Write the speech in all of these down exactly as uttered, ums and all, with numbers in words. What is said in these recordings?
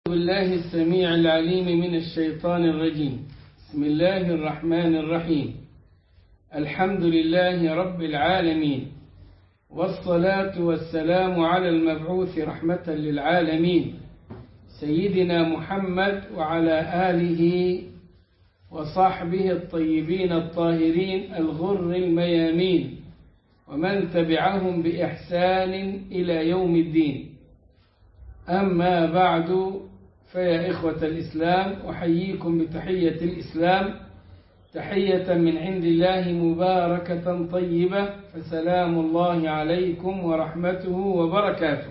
بالله السميع العليم من الشيطان الرجيم. بسم الله الرحمن الرحيم. الحمد لله رب العالمين، والصلاة والسلام على المبعوث رحمة للعالمين سيدنا محمد وعلى آله وصحبه الطيبين الطاهرين الغر الميامين ومن تبعهم بإحسان إلى يوم الدين. أما بعد، فيا إخوة الإسلام، أحييكم بتحية الإسلام، تحية من عند الله مباركة طيبة، فسلام الله عليكم ورحمته وبركاته.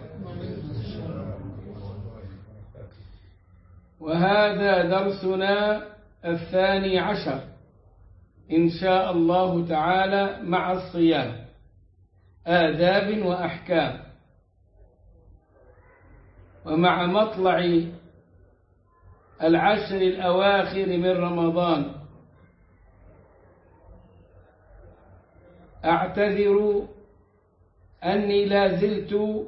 وهذا درسنا الثاني عشر إن شاء الله تعالى مع الصيام، آداب وأحكام. ومع مطلع العشر الأواخر من رمضان أعتذر أني لا زلت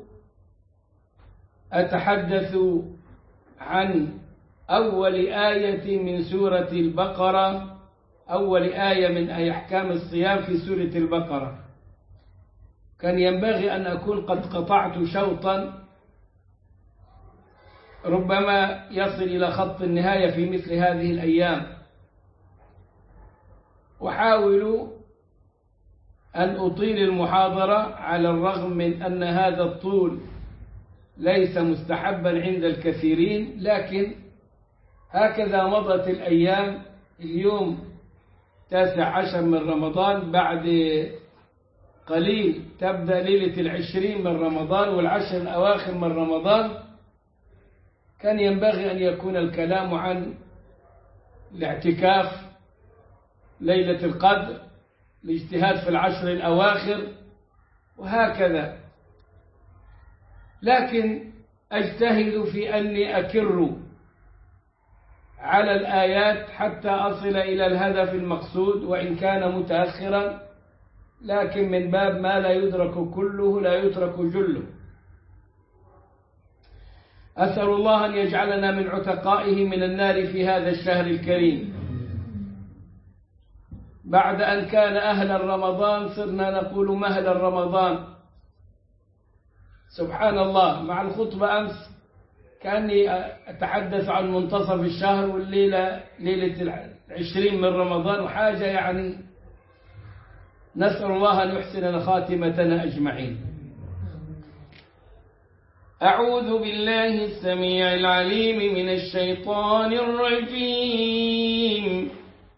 أتحدث عن أول آية من سورة البقرة، أول آية من أحكام الصيام في سورة البقرة. كان ينبغي أن أكون قد قطعت شوطا ربما يصل إلى خط النهاية في مثل هذه الأيام. أحاول أن أطيل المحاضرة على الرغم من أن هذا الطول ليس مستحبا عند الكثيرين، لكن هكذا مضت الأيام. اليوم تاسع عشر من رمضان، بعد قليل تبدأ ليلة العشرين من رمضان والعشر الأواخر من رمضان. كان ينبغي أن يكون الكلام عن الاعتكاف، ليلة القدر، الاجتهاد في العشر الأواخر وهكذا، لكن أجتهد في أني أكر على الآيات حتى أصل إلى الهدف المقصود، وإن كان متأخرا، لكن من باب ما لا يدرك كله لا يترك جله. أسأل الله أن يجعلنا من عتقائه من النار في هذا الشهر الكريم. بعد أن كان أهل رمضان صرنا نقول مهل رمضان. سبحان الله، مع الخطبة أمس كأني أتحدث عن منتصف الشهر والليلة ليلة العشرين من رمضان، وحاجة يعني نسأل الله أن يحسن خاتمتنا أجمعين. أعوذ بالله السميع العليم من الشيطان الرجيم.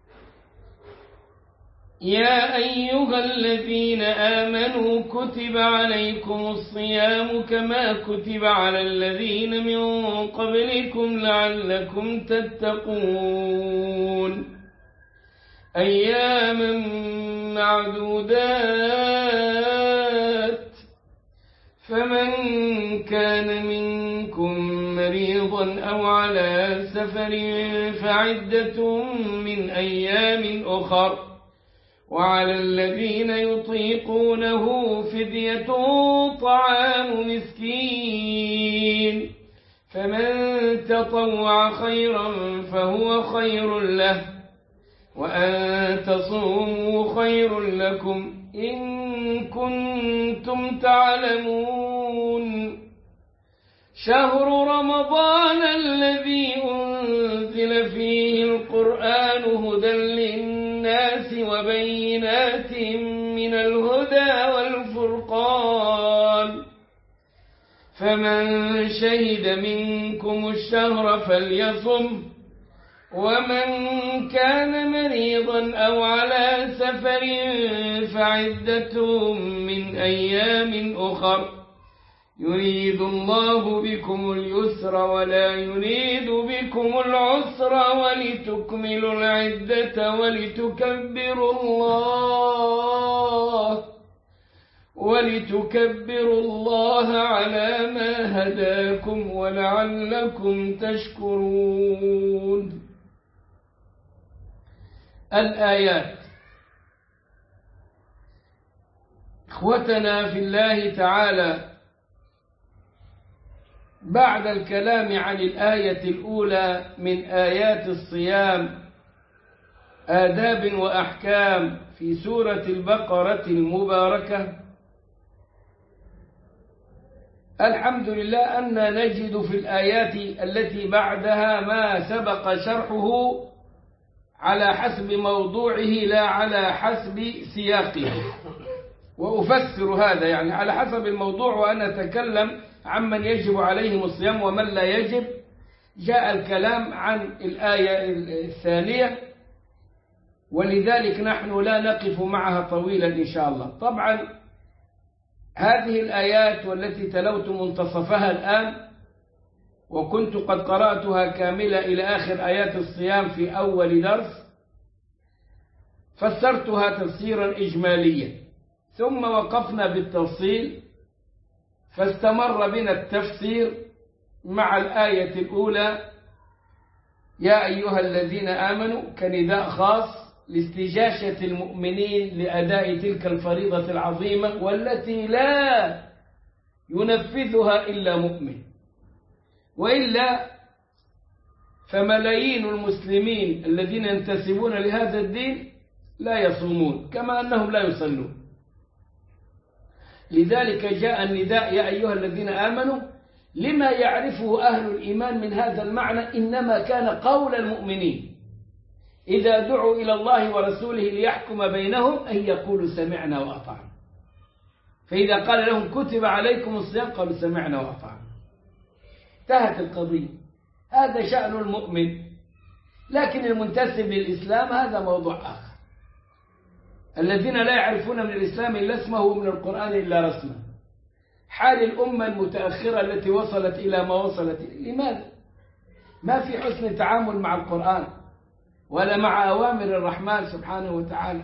يا أيها الذين آمنوا كتب عليكم الصيام كما كتب على الذين من قبلكم لعلكم تتقون، أياما معدودات، فمن كان منكم مريضا أو على سفر فعدة من أيام أخر، وعلى الذين يطيقونه فدية طعام مسكين، فمن تطوع خيرا فهو خير له، وأن تصوموا خير لكم إن كنتم تعلمون. شهر رمضان الذي أنزل فيه القرآن هدى للناس وبينات من الهدى والفرقان، فمن شهد منكم الشهر فليصم، ومن كان مريضا أو على سفر فعدة من أيام أخر، يريد الله بكم اليسر ولا يريد بكم العسر، ولتكملوا العدة ولتكبروا الله ولتكبروا الله على ما هداكم ولعلكم تشكرون. الآيات. إخوتنا في الله تعالى، بعد الكلام عن الآية الأولى من آيات الصيام آداب وأحكام في سورة البقرة المباركة، الحمد لله أن نجد في الآيات التي بعدها ما سبق شرحه على حسب موضوعه لا على حسب سياقه. وأفسر هذا يعني على حسب الموضوع، وأنا أتكلم عمن يجب عليهم الصيام ومن لا يجب. جاء الكلام عن الآية الثانية، ولذلك نحن لا نقف معها طويلا إن شاء الله. طبعا هذه الآيات والتي تلوت منتصفها الآن، وكنت قد قرأتها كاملة إلى آخر آيات الصيام في أول درس، فسرتها تفسيرا إجماليا، ثم وقفنا بالتفصيل، فاستمر بنا التفسير مع الآية الأولى يا أيها الذين آمنوا كنداء خاص لاستجاشة المؤمنين لأداء تلك الفريضة العظيمة والتي لا ينفذها إلا مؤمن، وإلا فملايين المسلمين الذين ينتسبون لهذا الدين لا يصومون كما أنهم لا يصلون. لذلك جاء النداء يا أيها الذين آمنوا لما يعرفه أهل الإيمان من هذا المعنى، إنما كان قول المؤمنين إذا دعوا إلى الله ورسوله ليحكم بينهم أن يقولوا سمعنا وأطعنا. فإذا قال لهم كتب عليكم الصيام قالوا سمعنا وأطعنا، انتهت القضية. هذا شأن المؤمن. لكن المنتسب للإسلام هذا موضوع آخر. الذين لا يعرفون من الإسلام إلا اسمه ومن القرآن إلا رسمه. حال الأمة المتأخرة التي وصلت إلى ما وصلت، لماذا؟ ما في حسن تعامل مع القرآن ولا مع أوامر الرحمن سبحانه وتعالى.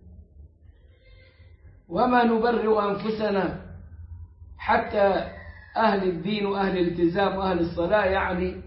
وما نبرئ أنفسنا حتى أهل الدين وأهل الالتزام وأهل الصلاة يعني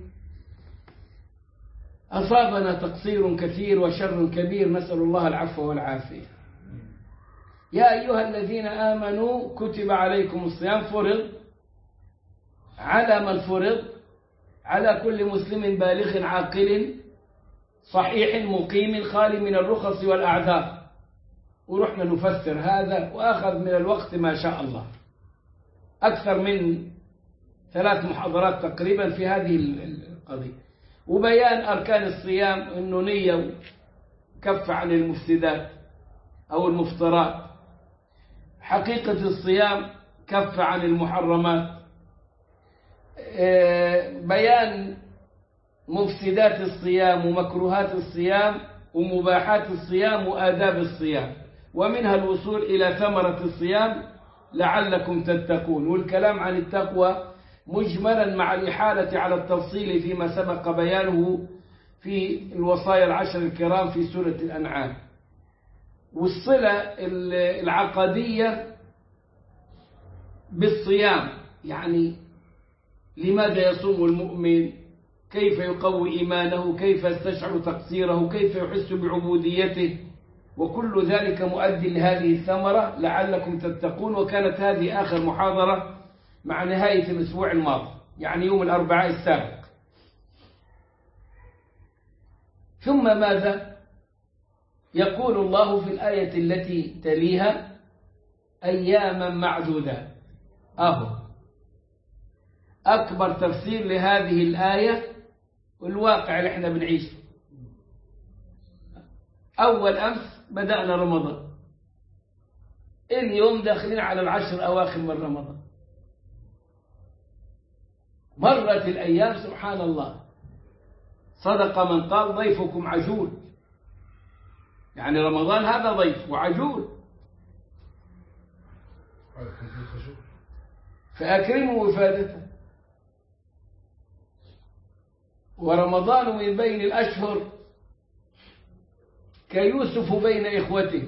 أصابنا تقصير كثير وشر كبير، نسأل الله العفو والعافية. يا أيها الذين آمنوا كتب عليكم الصيام، فرض على من فرض؟ على كل مسلم بالغ عاقل صحيح مقيم خالي من الرخص والأعذار. ورحنا نفسر هذا وأخذ من الوقت ما شاء الله، أكثر من ثلاث محاضرات تقريبا في هذه القضية، وبيان أركان الصيام إنه نية وكف عن المفسدات أو المفطرات، حقيقة الصيام كف عن المحرمات، بيان مفسدات الصيام ومكروهات الصيام ومباحات الصيام وآداب الصيام، ومنها الوصول إلى ثمرة الصيام لعلكم تتقون. والكلام عن التقوى مجملا مع الإحالة على التفصيل فيما سبق بيانه في الوصايا العشر الكرام في سورة الأنعام. والصلة العقدية بالصيام، يعني لماذا يصوم المؤمن، كيف يقوي إيمانه، كيف يستشعر تقصيره، كيف يحس بعبوديته، وكل ذلك مؤدي لهذه الثمرة لعلكم تتقون. وكانت هذه آخر محاضرة مع نهاية الأسبوع الماضي، يعني يوم الأربعاء السابق. ثم ماذا يقول الله في الآية التي تليها؟ أياما معدودة. أهو أكبر تفسير لهذه الآية والواقع اللي احنا بنعيشه. أول أمس بدأنا رمضان، اليوم داخلين على العشر أواخر من رمضان، مرت الأيام سبحان الله. صدق من قال ضيفكم عجول، يعني رمضان هذا ضيف وعجول، فأكرموا وفادته. ورمضان من بين الأشهر كيوسف بين إخوته،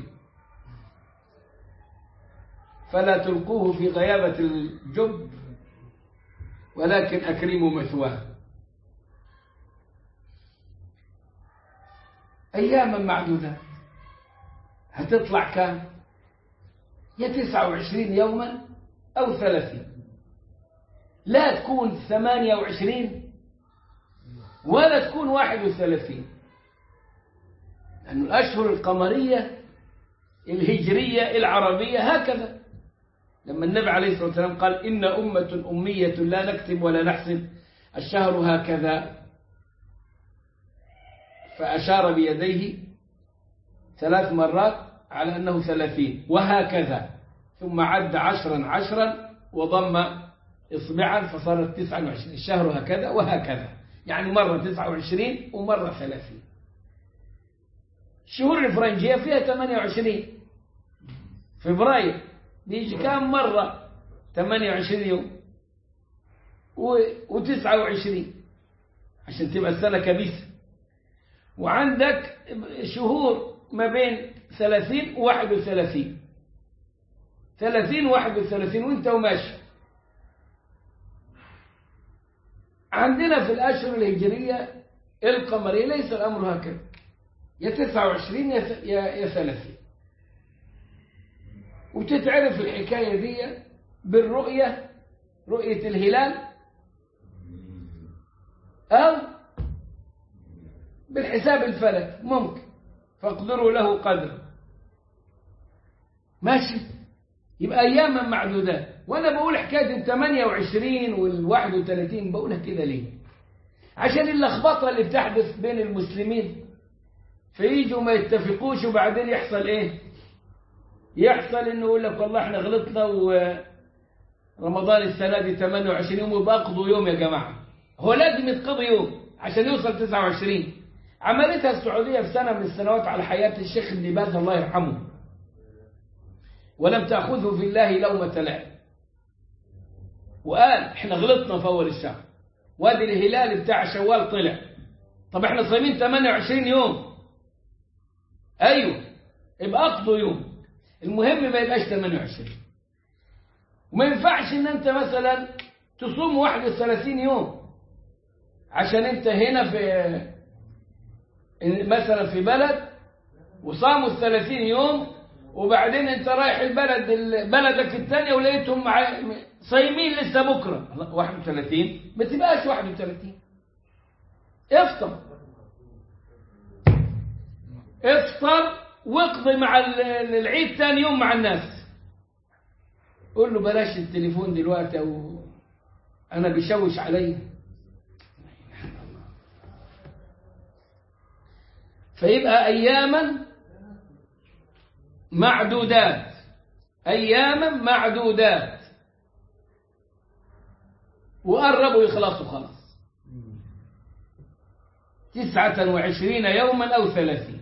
فلا تلقوه في غيابة الجب ولكن أكرموا مثواه. أياما معدودة، هتطلع كام؟ يا تسعة وعشرين يوما أو ثلاثين. لا تكون ثمانية وعشرين ولا تكون واحد وثلاثين، لأن الأشهر القمرية الهجرية العربية هكذا. لما النبي عليه الصلاة والسلام قال إن أمة أمية لا نكتب ولا نحسب الشهر هكذا، فأشار بيديه ثلاث مرات على أنه ثلاثين وهكذا، ثم عد عشرا عشرا وضم إصبعا فصارت تسعة وعشرين. الشهر هكذا وهكذا، يعني مرة تسعة وعشرين ومرة ثلاثين. الشهور الفرنجية فيها ثمانية وعشرين، فبراير بيجي كام مرة ثمانية وعشرين يوم وتسعة وعشرين عشان تبقى السنة كبيسة. وعندك شهور ما بين ثلاثين وواحد وثلاثين، ثلاثين وواحد وثلاثين وانت وماشي. عندنا في الأشهر الهجرية القمرية ليس الأمر هكذا، يا تسعة وعشرين يا ثلاثين. وتتعرف الحكاية دي بالرؤية، رؤية الهلال، أو بالحساب الفلك ممكن، فاقدروا له قدر. ماشي، يبقى أياما معدودات. وأنا بقول حكاية الثمانية وعشرين والواحد وثلاثين بقولها كده ليه؟ عشان اللخبطة اللي بتحدث بين المسلمين، فييجوا ما يتفقوش وبعدين يحصل إيه؟ يحصل إنه يقول لك والله إحنا غلطنا ورمضان السنة دي ثمانية وعشرين يوم ويبقى أقضوا يوم يا جماعة. هو لازم يتقضي يوم عشان يوصل تسعة وعشرين. عملتها السعودية في سنة من السنوات على حياة الشيخ ابن باز الله يرحمه، ولم تأخذه في الله لومة لائم، وقال احنا غلطنا في أول الشهر، وادي الهلال بتاع شوال طلع، طب احنا صايمين ثمانية وعشرين يوم، ايوه يبقى اقضوا يوم، المهم ما يبقاش ثمانية وعشرين. وما ينفعش ان انت مثلا تصوم واحد وثلاثين يوم عشان انت هنا في مثلا في بلد وصاموا الثلاثين يوم، وبعدين انت رايح البلد بلدك الثانية ولقيتهم صايمين لسه بكرة واحد وثلاثين، ما تبقاش واحد وثلاثين. افطر افطر واقضي مع العيد ثاني يوم مع الناس. قول له بلاش التليفون دلوقتي او انا بيشوش علي. فيبقى اياما معدودات، اياما معدودات، وقربوا يخلصوا خلاص تسعة وعشرين يوما او ثلاثين.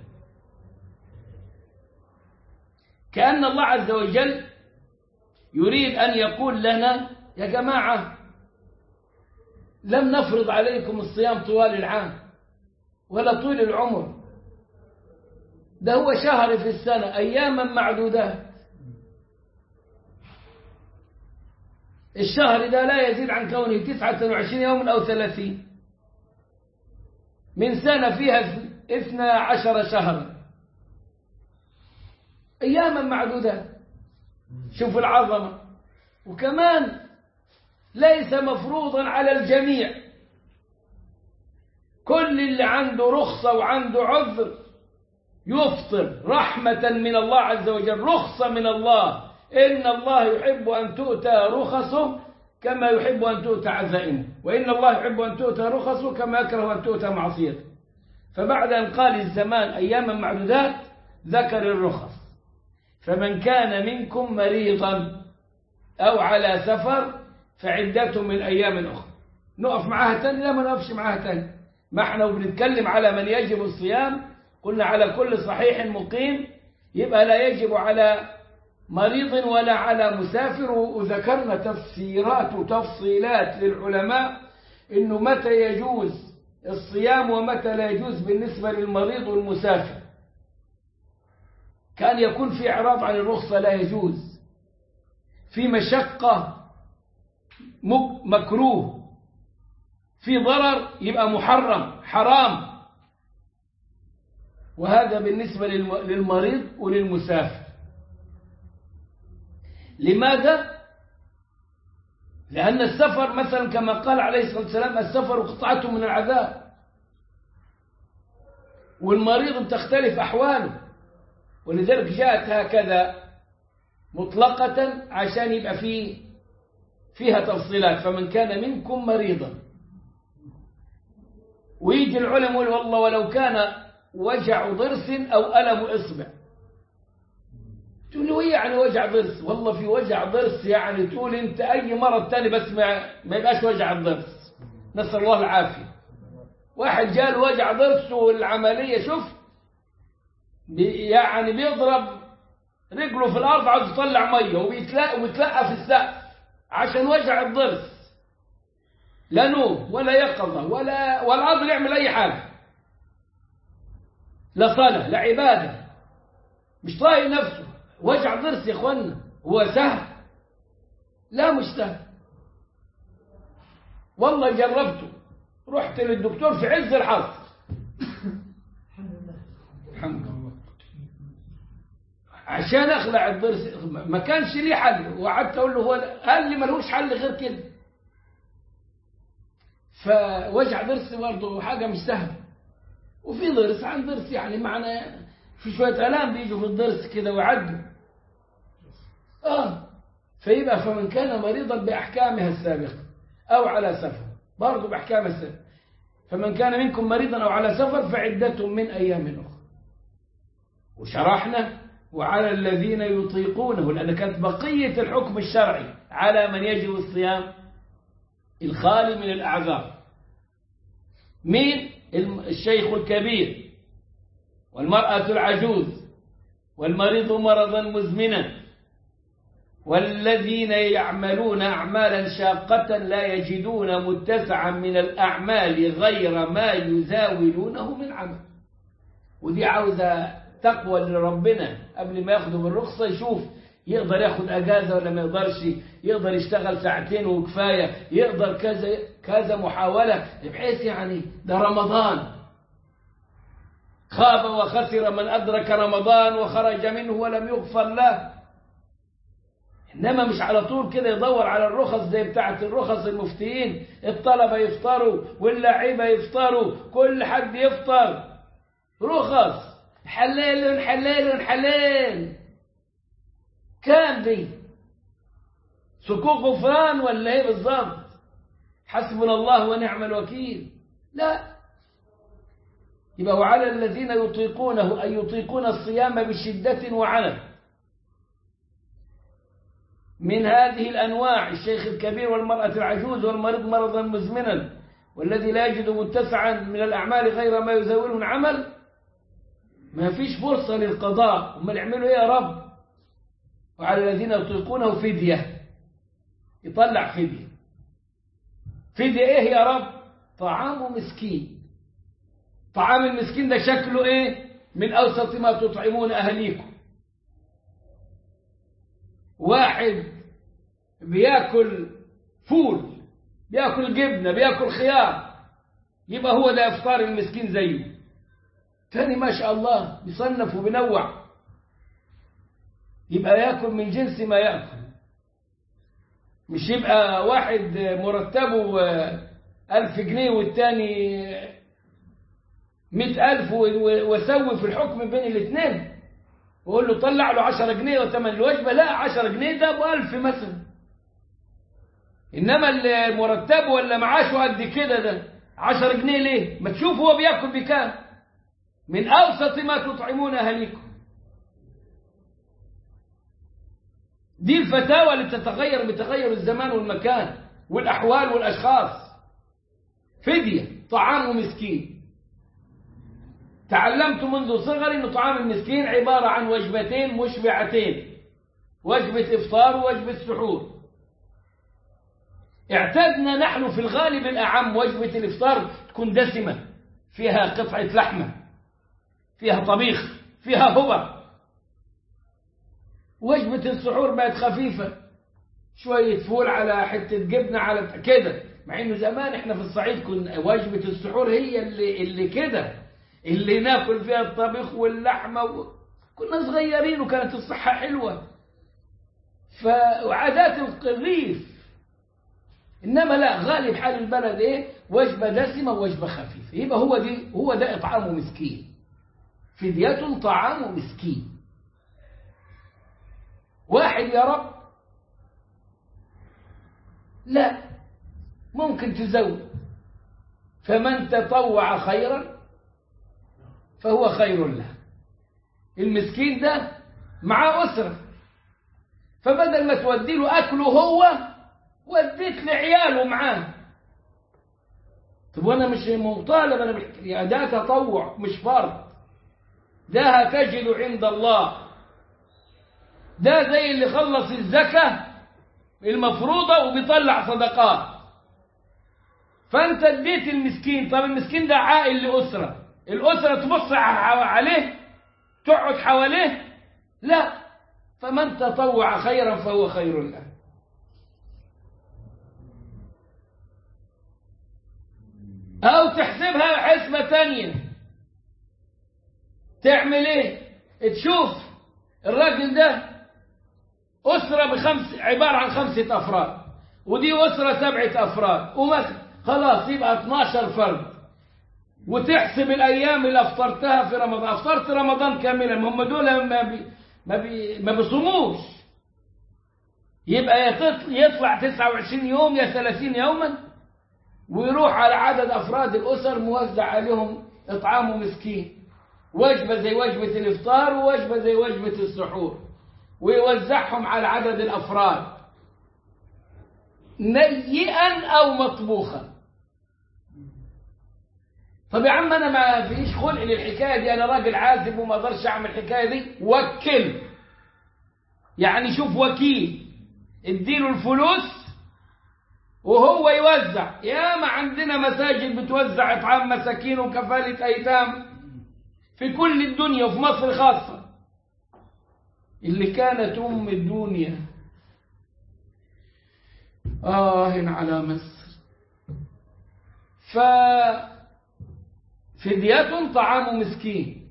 كأن الله عز وجل يريد أن يقول لنا يا جماعة لم نفرض عليكم الصيام طوال العام ولا طول العمر، ده هو شهر في السنة أياما معدودات. الشهر ده لا يزيد عن كونه تسعة وعشرين يوما أو ثلاثين، من سنة فيها اثنا عشر شهرا، أياما معدودات. شوف العظمة. وكمان ليس مفروضا على الجميع، كل اللي عنده رخصة وعنده عذر يفطر رحمة من الله عز وجل، رخصة من الله. إن الله يحب أن تؤتى رخصه كما يحب أن تؤتى عزائمه، وإن الله يحب أن تؤتى رخصه كما يكره أن تؤتى معصيته. فبعد أن قال الزمان أياما معدودات ذكر الرخص. فمن كان منكم مريضا أو على سفر فعدته من أيام أخرى. نقف معها تاني؟ لا، ما نقفش معها تاني. ما احنا بنتكلم على من يجب الصيام قلنا على كل صحيح مقيم، يبقى لا يجب على مريض ولا على مسافر. وذكرنا تفسيرات وتفصيلات للعلماء إنه متى يجوز الصيام ومتى لا يجوز بالنسبة للمريض والمسافر. كان يكون في إعراض عن الرخصة لا يجوز، في مشقة مكروه، في ضرر يبقى محرم حرام. وهذا بالنسبة للمريض وللمسافر. لماذا؟ لأن السفر مثلا كما قال عليه الصلاة والسلام السفر قطعة من العذاب، والمريض تختلف أحواله، ولذلك جاءت هكذا مطلقة عشان يبقى فيه فيها تفصيلات. فمن كان منكم مريضا، ويجي العلماء يقول والله ولو كان وجع ضرس أو ألم إصبع، تقول له يعني وجع ضرس؟ والله في وجع ضرس يعني تقول أنت أي مرض تاني بس ما, ما يبقاش وجع الضرس، نسأل الله العافية. واحد جاله وجع ضرس والعملية شوف يعني بيضرب رجله في الأرض عاوز يطلع مية وبيتلقى وبيتلقى في السقف عشان وجع الضرس، لا نوم ولا يقظة ولا ولا قادر يعمل أي حاجة، لا صلاة لا عبادة، مش طايق نفسه. وجع ضرس يا اخوانا هو سهل؟ لا مش سهل. والله جربته، رحت للدكتور في عز الحظ الحمد لله عشان اخلع الضرس، ما كانش لي حل، وقعدت اقول له هو قال لي ملوش حل غير كده. فوجع ضرس برضه حاجه مش سهله، وفي ضرس عن ضرس، يعني معنى في شويه الام بيجوا في الضرس كده ويعدوا. اه فيبقى فمن كان مريضا باحكامها السابقه او على سفر، برضه باحكام السابقه. فمن كان منكم مريضا او على سفر فعدة من ايام اخرى. وشرحنا وعلى الذين يطيقونه، لأن كانت بقية الحكم الشرعي على من يجب الصيام الخالي من الأعذار. مين؟ الشيخ الكبير والمرأة العجوز والمريض مرضا مزمنا والذين يعملون أعمالا شاقة لا يجدون متسعا من الأعمال غير ما يزاولونه من عمل. ودي عاوزة تقوى لربنا قبل ما ياخده بالرخصة، يشوف يقدر ياخد أجازة ولا ما يقدرش، يقدر يشتغل ساعتين وكفاية، يقدر كذا كذا محاولة، بحيث يعني ده رمضان، خاب وخسر من أدرك رمضان وخرج منه ولم يغفر له. إنما مش على طول كده يدور على الرخص زي بتاعة الرخص المفتيين، الطلبة يفطروا واللاعيبة يفطروا، كل حد يفطر، رخص حلال حلال حلال. كام دي؟ سكوك غفران ولا ايه بالظبط؟ حسبنا الله ونعم الوكيل؟ لا. يبقى وعلى الذين يطيقونه أي يطيقون الصيام بشدة وعنف من هذه الأنواع، الشيخ الكبير والمرأة العجوز والمريض مرضا مزمنا والذي لا يجد متسعا من الأعمال غير ما يزاوله العمل، ما فيش فرصة للقضاء، هم يعملوا ايه يا رب؟ وعلى الذين يطيقونه فدية، يطلع فدية. فدية ايه يا رب؟ طعام مسكين. طعام المسكين ده شكله ايه؟ من أوسط ما تطعمون أهليكم. واحد بياكل فول، بياكل جبنة، بياكل خيار، يبقى هو ده إفطار المسكين زيه. تاني ما شاء الله بيصنف وبنوع، يبقى ياكل من جنس ما ياكل، مش يبقى واحد مرتبه ألف جنيه والتاني مئة ألف وسوي في الحكم بين الاثنين وقول له طلع له عشرة جنيه وثمن الوجبة. لا، عشرة جنيه ده بألف مثلا، إنما المرتب ولا معاشه قد كده ده عشرة جنيه ليه؟ ما تشوف هو بياكل بكام؟ من أوسط ما تطعمون أهليكم. دي الفتاوى اللي تتغير بتغير الزمان والمكان والأحوال والأشخاص. فدية طعام مسكين. تعلمت منذ صغري أن طعام المسكين عبارة عن وجبتين مشبعتين، وجبة إفطار ووجبة سحور. اعتدنا نحن في الغالب الأعم وجبة الإفطار تكون دسمة، فيها قطعة لحمة، فيها طبيخ، فيها هبة. وجبة السحور بقت خفيفة، شوية فول على حتة جبنة على كده، مع إنه زمان إحنا في الصعيد كنا وجبة السحور هي اللي اللي كده اللي ناكل فيها الطبيخ واللحمة و... كنا صغيرين وكانت الصحة حلوة. فعادات الريف إنما لا، غالب حال البلد إيه؟ وجبة دسمة ووجبة خفيفة. يبقى هو دي هو ده إطعام مسكين. فدية طعام مسكين. واحد يا رب لا، ممكن تزود. فمن تطوع خيرا فهو خير له. المسكين ده معاه أسرة، فبدل ما تودي له أكله هو وديت لعياله معاه. طب وانا مش مطالب، انا يعني ده تطوع مش فرض، ده هتجد عند الله. ده زي اللي خلص الزكاة المفروضة وبيطلع صدقات، فانت اديت المسكين. طب المسكين ده عائل لأسرة، الأسرة تبص عليه تقعد حواليه؟ لا. فمن تطوع خيرا فهو خير له. أو تحسبها حسبة تانية، تعمل إيه؟ تشوف الراجل ده أسرة بخمس، عبارة عن خمسة أفراد، ودي أسرة سبعة أفراد، ومثلا خلاص يبقى اثناشر فرد، وتحسب الأيام اللي أفطرتها في رمضان. أفطرت رمضان كاملا، هم دول ما بي ما بي ما بيصوموش، يبقى يطلع تسعة وعشرين يوم يا ثلاثين يوما، ويروح على عدد أفراد الأسر موزع عليهم إطعام مسكين، وجبة زي وجبة الإفطار ووجبة زي وجبة السحور، ويوزعهم على عدد الأفراد نيئا أو مطبوخا. طب يا عم أنا ما فيش خلق للحكاية دي، أنا راجل عازب وما أقدرش أعمل الحكاية دي. وكل، يعني شوف وكيل اديله الفلوس وهو يوزع. يا ما عندنا مساجد بتوزع إطعام مساكين وكفالة أيتام في كل الدنيا وفي مصر خاصة، اللي كانت أم الدنيا. آه على مصر. ففدية طعام مسكين.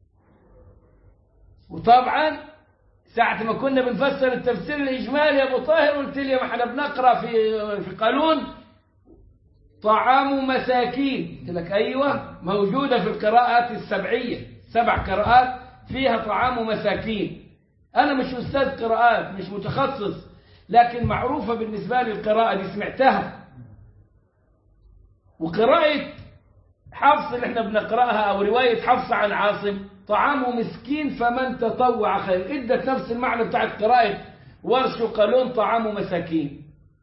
وطبعا ساعة ما كنا بنفسر التفسير الإجمالي يا أبو طاهر قلت لي ما احنا بنقرأ في في قانون طعام مساكين، قلت لك أيوة موجودة في القراءات السبعية، سبع قراءات فيها طعام مساكين. أنا مش أستاذ قراءات، مش متخصص، لكن معروفة بالنسبة لي القراءة دي، سمعتها. وقراءة حفص اللي احنا بنقرأها أو رواية حفص عن عاصم طعام مسكين فمن تطوع خير، ادت نفس المعنى بتاعت قراءة ورش وقالون طعام مساكين.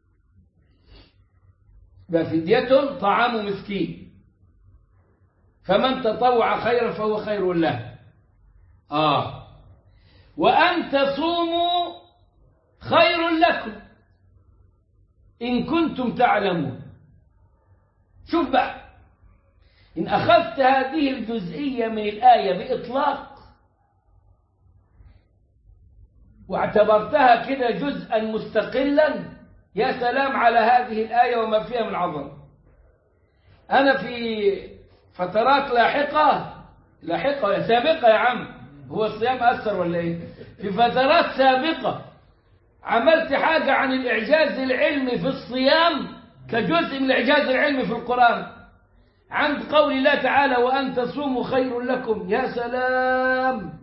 ففدية طعام مسكين فمن تطوع خيرا فهو خير له. آه وأن تصوموا خير لكم إن كنتم تعلمون. شوف بقى، إن أخذت هذه الجزئية من الآية بإطلاق واعتبرتها كده جزءا مستقلا، يا سلام على هذه الآية وما فيها من عظمة. أنا في فترات لاحقة لاحقة سابقة يا عم، هو الصيام أثر ولا إيه؟ في فترات سابقة عملت حاجة عن الإعجاز العلمي في الصيام كجزء من الإعجاز العلمي في القرآن، عند قول الله تعالى وأن تصوموا خير لكم. يا سلام،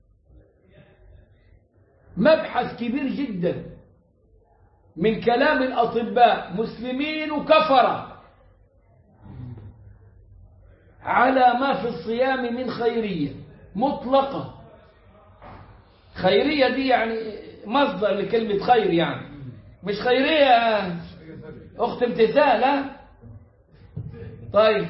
مبحث كبير جدا من كلام الأطباء مسلمين وكفرة على ما في الصيام من خيرية مطلقة. خيرية دي يعني مصدر لكلمة خير، يعني مش خيرية أخت امتثال. ها طيب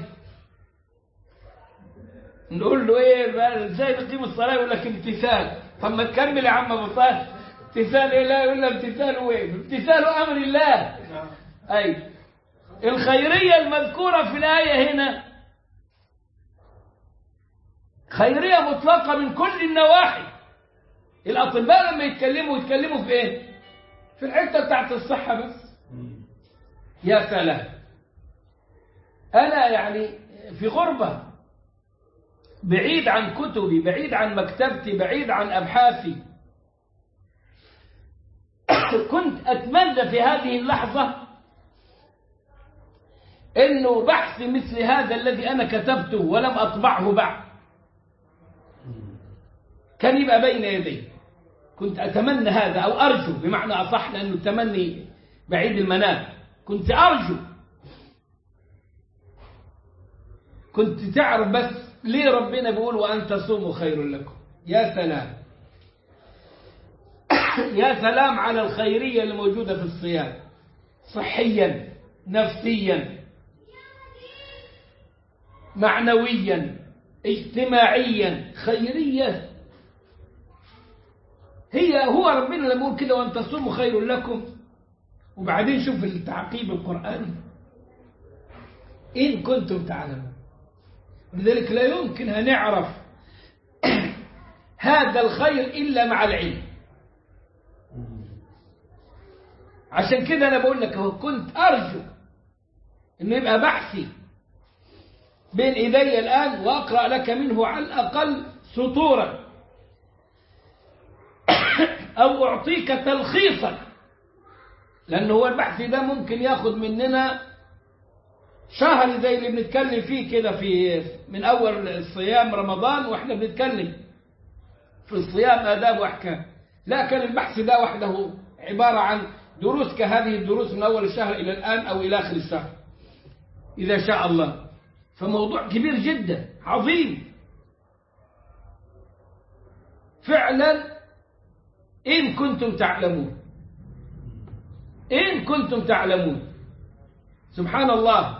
نقول له ايه ازاي نقيم الصلاة؟ يقول لك امتثال. طب ما تكمل يا عم ابو طاهر، امتثال ايه؟ لا يقول لك امتثال ايه؟ امتثال امر الله. اي الخيرية المذكورة في الآية هنا خيرية مطلقة من كل النواحي. الأطباء لما يتكلموا يتكلموا في ايه؟ في الحتة بتاعت الصحة بس. يا سلام، أنا يعني في غربة، بعيد عن كتبي، بعيد عن مكتبتي، بعيد عن أبحاثي. كنت أتمنى في هذه اللحظة إنه بحث مثل هذا الذي أنا كتبته ولم أطبعه بعد كان يبقى بين يدي. كنت أتمنى هذا أو أرجو، بمعنى أصح، لأنه التمني بعيد المنام. كنت أرجو، كنت تعرف بس ليه ربنا بيقول وأن تصوموا خير لكم. يا سلام يا سلام على الخيرية اللي موجودة في الصيام، صحيا نفسيا معنويا اجتماعيا، خيرية. هي هو ربنا اللي بيقول كده وأن تصوموا خير لكم. وبعدين شوف التعقيب القرآني، إن كنتم تعلمون. ولذلك لا يمكن أن نعرف هذا الخير إلا مع العلم. عشان كده أنا بقول لك كنت أرجو إنه يبقى بحثي بين إيدي الآن وأقرأ لك منه على الأقل سطورا، أو أعطيك تلخيصا، لأنه هو البحث ده ممكن ياخد مننا شهر زي اللي بنتكلم فيه كده في من أول الصيام رمضان وإحنا بنتكلم في الصيام آداب وأحكام. لكن البحث ده وحده عبارة عن دروس كهذه الدروس من أول الشهر إلى الآن أو إلى آخر الشهر إذا شاء الله. فموضوع كبير جدا عظيم فعلا. إن كنتم تعلمون، إن كنتم تعلمون. سبحان الله،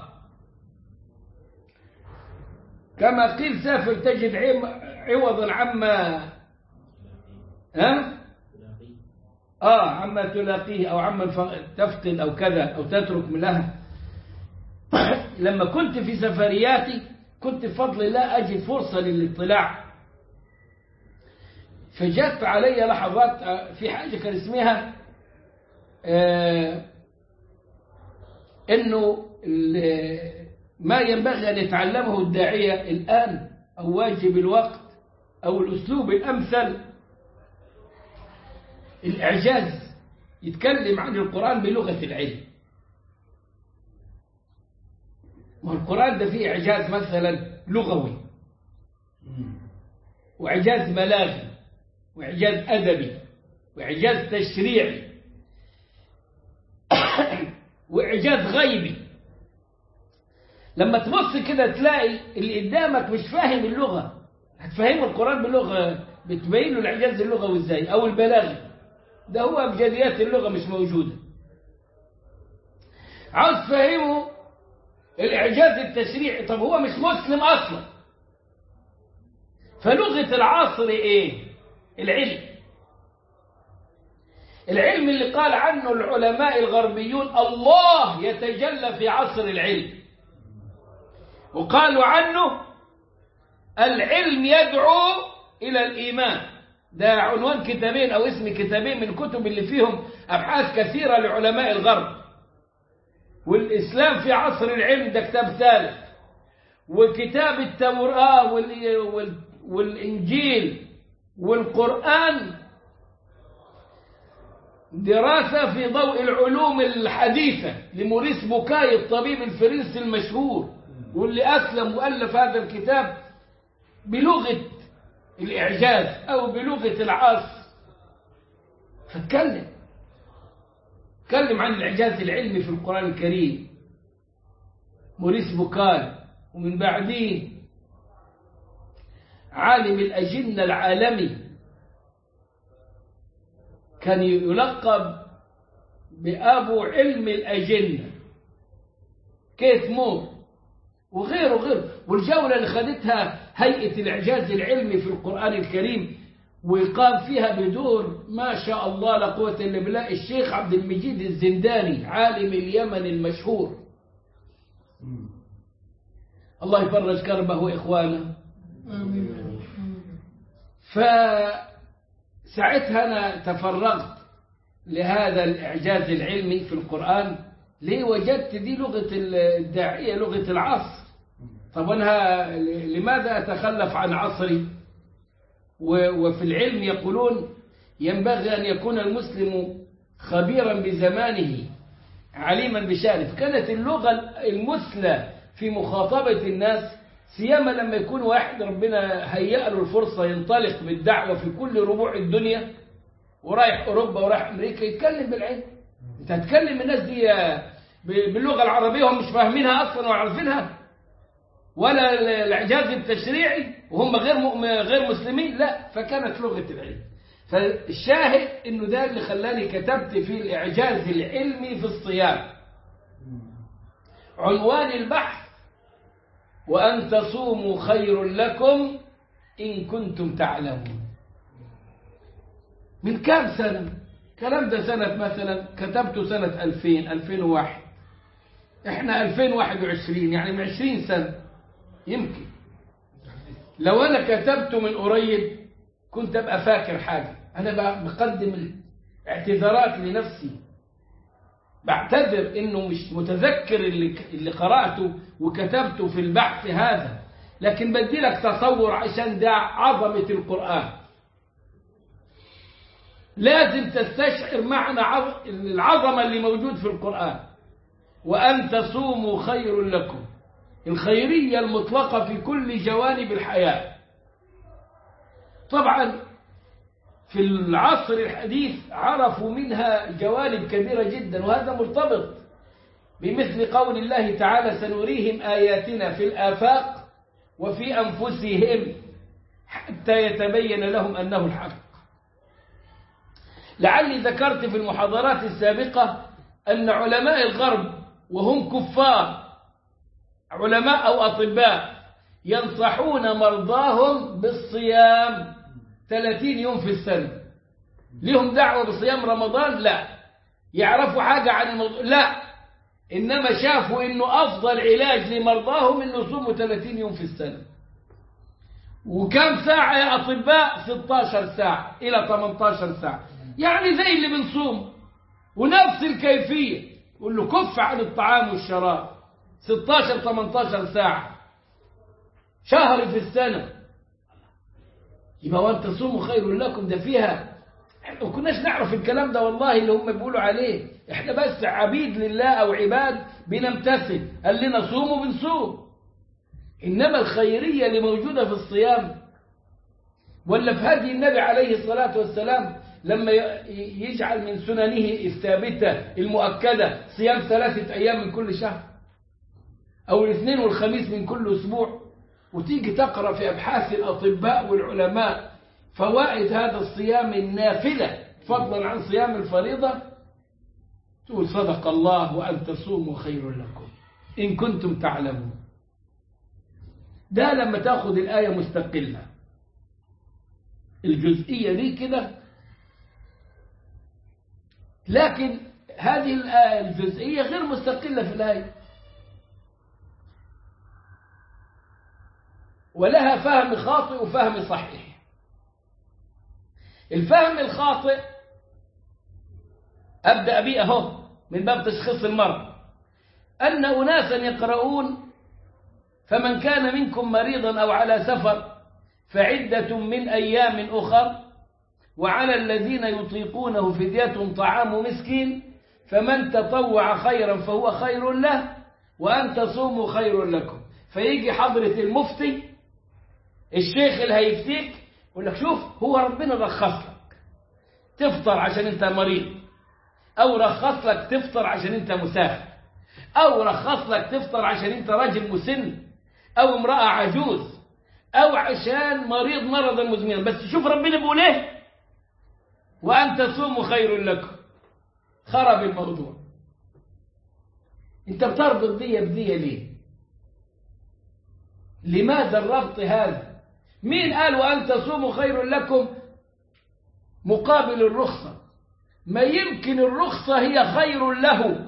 كما قيل سافر تجد عوضا عما ها آه عما تلاقيه أو عما تفقد أو كذا أو تترك من لها. لما كنت في سفرياتي كنت بفضل الله أجد فرصة للاطلاع، فجت علي لحظات في حاجة كان اسمها آه إنه ما ينبغي أن يتعلمه الداعية الآن أو واجب الوقت أو الأسلوب الأمثل الإعجاز، يتكلم عن القرآن بلغة العلم. والقرآن ده فيه إعجاز مثلا لغوي، وإعجاز بلاغي، وإعجاز أدبي، وإعجاز تشريعي، وإعجاز غيبي. لما تبص كده تلاقي اللي قدامك مش فاهم اللغة، هتفهمه القرآن بلغة بتبين له الإعجاز اللغوي إزاي أو البلاغي. ده هو أبجديات اللغة مش موجودة. عاوز تفهمه الإعجاز التشريعي، طب هو مش مسلم أصلا. فلغة العصر إيه؟ العلم. العلم اللي قال عنه العلماء الغربيون الله يتجلى في عصر العلم، وقالوا عنه العلم يدعو إلى الإيمان. ده عنوان كتابين أو اسم كتابين من كتب اللي فيهم أبحاث كثيرة لعلماء الغرب. والإسلام في عصر العلم ده كتاب ثالث. وكتاب التوراة والإنجيل والقرآن دراسة في ضوء العلوم الحديثة لموريس بوكاي الطبيب الفرنسي المشهور، واللي أسلم وألف هذا الكتاب بلغة الإعجاز أو بلغة العصر. فاتكلم تكلم عن الإعجاز العلمي في القرآن الكريم موريس بوكاي. ومن بعده عالم الأجنة العالمي كان يلقب بأبو علم الأجنة كيث مور، وغيره غيره. والجولة اللي خدتها هيئة الإعجاز العلمي في القرآن الكريم وقام فيها بدور ما شاء الله لا قوة إلا بالله الشيخ عبد المجيد الزنداني عالم اليمن المشهور، الله يفرج كربه إخوانه. فساعتها أنا تفرغت لهذا الإعجاز العلمي في القرآن. ليه؟ وجدت دي لغة الداعية، لغة العصر. طب أنا لماذا أتخلف عن عصري؟ وفي العلم يقولون ينبغي أن يكون المسلم خبيرا بزمانه عليما بشأنه. فكانت اللغة المثلى في مخاطبة الناس، سيما لما يكون واحد ربنا هيأ له الفرصة ينطلق بالدعوة في كل ربوع الدنيا ورايح أوروبا ورايح أمريكا، يتكلم بالعلم. أنت هتكلم الناس دي باللغة العربية وهم مش فاهمينها أصلا ولا عارفينها، ولا الإعجاز التشريعي وهم غير غير مسلمين، لا. فكانت لغة العلم. فالشاهد إنه ده اللي خلاني كتبت في الإعجاز العلمي في الصيام. عنوان البحث: وأن تصوموا خير لكم إن كنتم تعلمون. من كام سنة الكلام ده؟ سنة مثلا كتبته سنة ألفين ألفين وواحد، إحنا ألفين وواحد وعشرين، يعني من عشرين سنة يمكن. لو أنا كتبته من قريب كنت أبقى فاكر حاجة. أنا بقدم اعتذارات لنفسي، بعتذر إنه مش متذكر اللي اللي قرأته وكتبته في البحث هذا، لكن بدي لك تصور عشان ده عظمة القرآن. لازم تستشعر معنى العظمة اللي موجود في القرآن. وأن تصوموا خير لكم، الخيرية المطلقة في كل جوانب الحياة. طبعا في العصر الحديث عرفوا منها جوانب كبيرة جدا، وهذا مرتبط بمثل قول الله تعالى: سنريهم آياتنا في الآفاق وفي أنفسهم حتى يتبين لهم أنه الحق. لعلي ذكرت في المحاضرات السابقة أن علماء الغرب وهم كفار، علماء أو أطباء، ينصحون مرضاهم بالصيام ثلاثين يوم في السنة. لهم دعوة بصيام رمضان؟ لا. يعرفوا حاجة عن الموضوع؟ لا. إنما شافوا إنه أفضل علاج لمرضاهم إنه يصوموا ثلاثين يوم في السنة. وكم ساعة يا أطباء؟ ستة عشر ساعة إلى ثمانية عشر ساعة، يعني زي اللي بنصوم، ونفس الكيفية. قل له كف عن الطعام والشراب، ستة عشر ثمانية عشر ساعة، شهر في السنة. يبقى وأن تصوموا خير لكم، ده فيها ما كناش نعرف الكلام ده والله اللي هم بيقولوا عليه. احنا بس عبيد لله أو عباد بنمتثل، قال لنا صوموا بنصوم. إنما الخيرية اللي موجودة في الصيام، ولا في هدي النبي عليه الصلاة والسلام لما يجعل من سننه الثابتة المؤكدة صيام ثلاثة أيام من كل شهر، أو الاثنين والخميس من كل أسبوع. وتيجي تقرأ في أبحاث الأطباء والعلماء فوائد هذا الصيام النافلة فضلا عن صيام الفريضة، تقول صدق الله وأن تصوموا خير لكم إن كنتم تعلمون. ده لما تأخذ الآية مستقلة، الجزئية دي كده. لكن هذه الجزئية غير مستقلة في الآية، ولها فهم خاطئ وفهم صحيح. الفهم الخاطئ أبدأ به أهو من باب تشخيص المرض، أن أناسا يقرؤون: فمن كان منكم مريضا أو على سفر فعدة من أيام أخر وعلى الذين يطيقونه فدية طعام مسكين فمن تطوع خيرا فهو خير له وأن تصوموا خير لكم. فيجي حضرة المفتي الشيخ اللي هيفتيك يقول لك: شوف، هو ربنا رخص لك تفطر عشان انت مريض، أو رخص لك تفطر عشان انت مسافر، أو رخص لك تفطر عشان انت راجل مسن أو امرأة عجوز، أو عشان مريض مرضا مزمنا. بس شوف ربنا بيقول ايه: وأن تصوموا خير لكم. خرب الموضوع. انت بتربط دي بدي ليه؟ لماذا الربط هذا؟ مين قال وأن تصوموا خير لكم مقابل الرخصة؟ ما يمكن الرخصة هي خير له،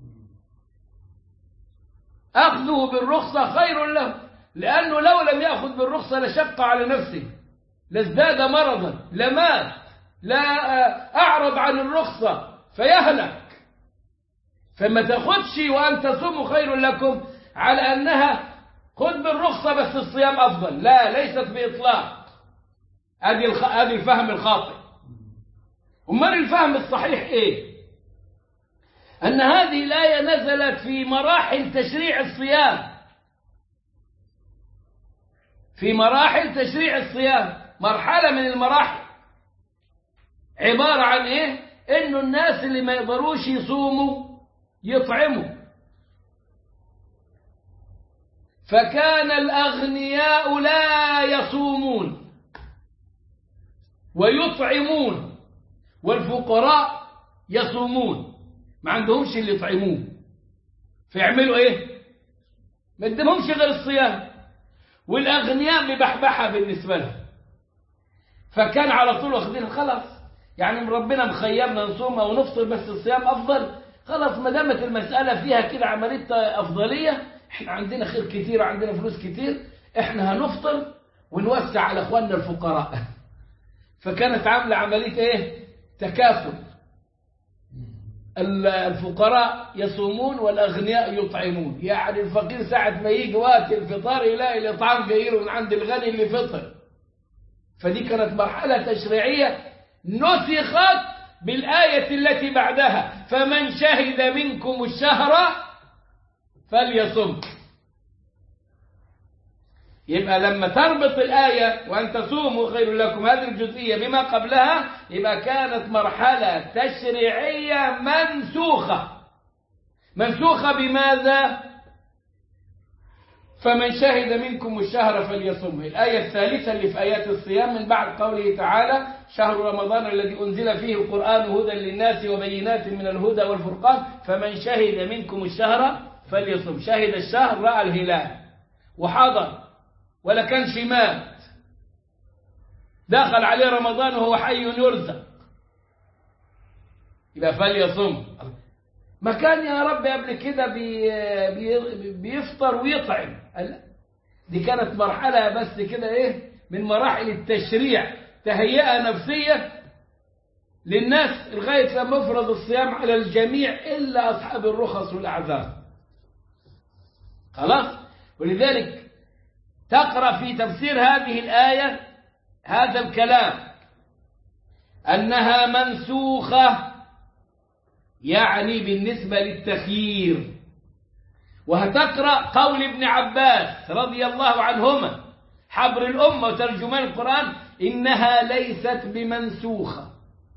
أخذه بالرخصة خير له، لأنه لو لم يأخذ بالرخصة لشق على نفسه، لازداد مرضا، لمات، لا أعرض عن الرخصة فيهلك. فما تاخدش وأن تصوموا خير لكم على أنها خذ بالرخصة بس الصيام أفضل، لا، ليست بإطلاق. هذه الفهم الخاطئ. أمال الفهم الصحيح إيه؟ أن هذه الآية نزلت في مراحل تشريع الصيام، في مراحل تشريع الصيام، مرحلة من المراحل عبارة عن إيه؟ إنه الناس اللي ما يقدروش يصوموا يطعموا، فكان الأغنياء لا يصومون ويطعمون، والفقراء يصومون ما عندهمش اللي يطعموه، فيعملوا إيه؟ ما يقدمهمش غير الصيام، والأغنياء مبحبحة بالنسبة لهم، فكان على طول واخدين خلاص يعني ربنا مخيرنا نصوم أو نفطر بس الصيام أفضل، خلاص ما دامت المسألة فيها كده عملية أفضلية، احنا عندنا خير كتير وعندنا فلوس كتير، احنا هنفطر ونوسع على اخواننا الفقراء. فكانت عاملة عملية ايه؟ تكافل، الفقراء يصومون والأغنياء يطعمون، يعني الفقير ساعة ما يجي وقت الفطار يلاقي الإطعام جايله من عند الغني اللي فطر. فدي كانت مرحلة تشريعية نسخت بالآية التي بعدها، فمن شهد منكم الشهر فليصم. يبقى لما تربط الآية وأن تصوموا خير لكم هذه الجزئية بما قبلها، يبقى كانت مرحلة تشريعية منسوخة. منسوخة بماذا؟ فمن شهد منكم الشهر فليصم. الآية الثالثة اللي في آيات الصيام من بعد قوله تعالى شهر رمضان الذي أنزل فيه القرآن هدى للناس وبينات من الهدى والفرقان فمن شهد منكم الشهر فليصم. شهد الشهر، رأى الهلال وحضر ولا كانش مات، دخل عليه رمضان وهو حي يرزق، يبقى فليصم. ما كان يا رب قبل كده بي بي بيفطر ويطعم، دي كانت مرحلة بس كده ايه من مراحل التشريع، تهيئة نفسية للناس لغاية لما يفرض الصيام على الجميع إلا أصحاب الرخص والأعذار. خلاص. ولذلك تقرأ في تفسير هذه الآية هذا الكلام أنها منسوخة، يعني بالنسبة للتخيير. وهتقرأ قول ابن عباس رضي الله عنهما حبر الأمة وترجمان القرآن إنها ليست بمنسوخة،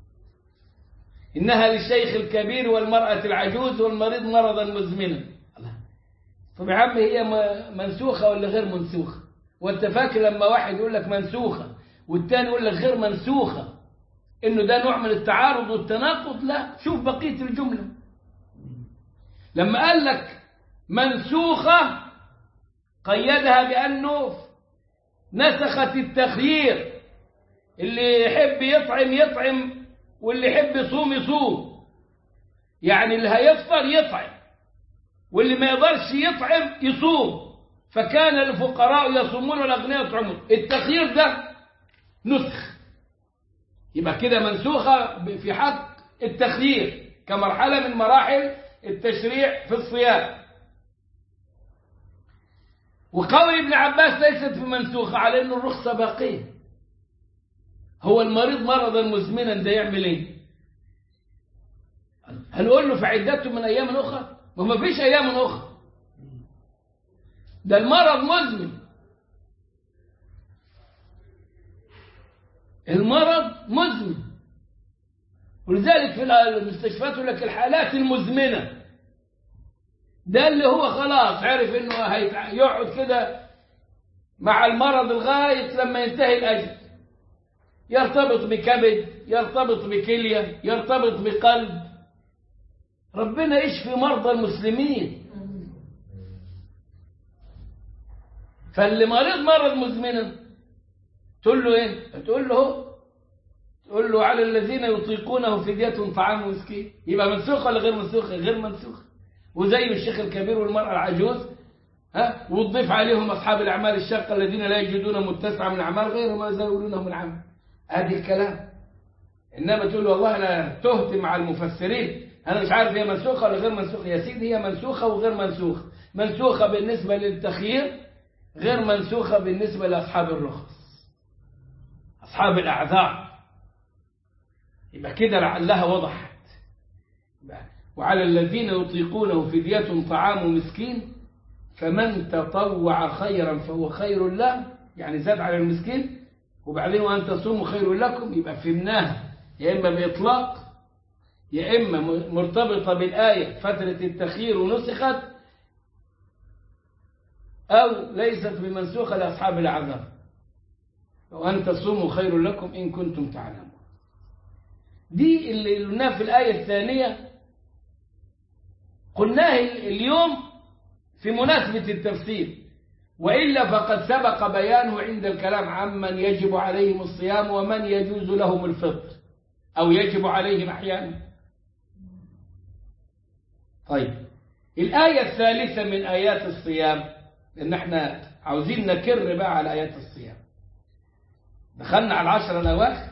إنها للشيخ الكبير والمرأة العجوز والمريض مرضا مزمنا. طب يا عم هي منسوخة ولا غير منسوخة؟ وانت فاكر لما واحد يقول لك منسوخة والتاني يقول لك غير منسوخة انه ده نوع من التعارض والتناقض؟ لا، شوف بقية الجملة. لما قال لك منسوخة قيدها بأنه نسخت التخيير، اللي يحب يطعم يطعم واللي يحب يصوم يصوم، يعني اللي هيفطر يطعم واللي ما يقدرش يطعم يصوم، فكان الفقراء يصومون والأغنياء يطعمون. التخيير ده نسخ، يبقى كده منسوخة في حق التخيير كمرحلة من مراحل التشريع في الصيام. وقول ابن عباس ليست بمنسوخة على أن الرخصة باقية. هو المريض مرضا مزمنا ده يعمل ايه؟ هنقول له فعدته من أيام أخرى؟ وما فيش أيام أخرى، ده المرض مزمن، المرض مزمن. ولذلك في المستشفيات يقول لك الحالات المزمنة، ده اللي هو خلاص عرف انه هيقعد كده مع المرض لغاية لما ينتهي الأجل، يرتبط بكبد، يرتبط بكلية، يرتبط بقلب. ربنا يشفي مرضى المسلمين. فاللي مريض مرض مزمنا تقول له ايه؟ تقول له تقول له على الذين يطيقونه فدية طعام مسكين. يبقى منسوخة ولا غير منسوخة؟ غير منسوخة. وزي الشيخ الكبير والمرأة العجوز، ها، وتضيف عليهم أصحاب الأعمال الشاقة الذين لا يجدون متسعة من الأعمال غير ما يزاولونهم العمل. هذه الكلام. إنما تقول له والله أنا تهت مع المفسرين، أنا مش عارف هي منسوخة ولا غير منسوخة. يا سيدي هي منسوخة وغير منسوخة. منسوخة بالنسبة للتخيير، غير منسوخة بالنسبة لأصحاب الرخص، أصحاب الأعذار. يبقى كده لعلها وضحت. وعلى الذين يطيقونه فدية طعام مسكين فمن تطوع خيرا فهو خير له، يعني زاد على المسكين. وبعدين وأن تصوموا خير لكم، يبقى فهمناها يا إما بإطلاق يا إما مرتبطة بالآية فترة التخيير ونسخت، أو ليست بمنسوخة لأصحاب الأعذار. وأن تصوموا خير لكم إن كنتم تعلمون. دي اللي قلناها في الآية الثانية، قلناه اليوم في مناسبة التفسير، وإلا فقد سبق بيانه عند الكلام عمن يجب عليهم الصيام ومن يجوز لهم الفطر أو يجب عليهم أحيانا. طيب الآية الثالثة من آيات الصيام، لأن احنا عاوزين نكر بقى على آيات الصيام، دخلنا على العشر الأواخر.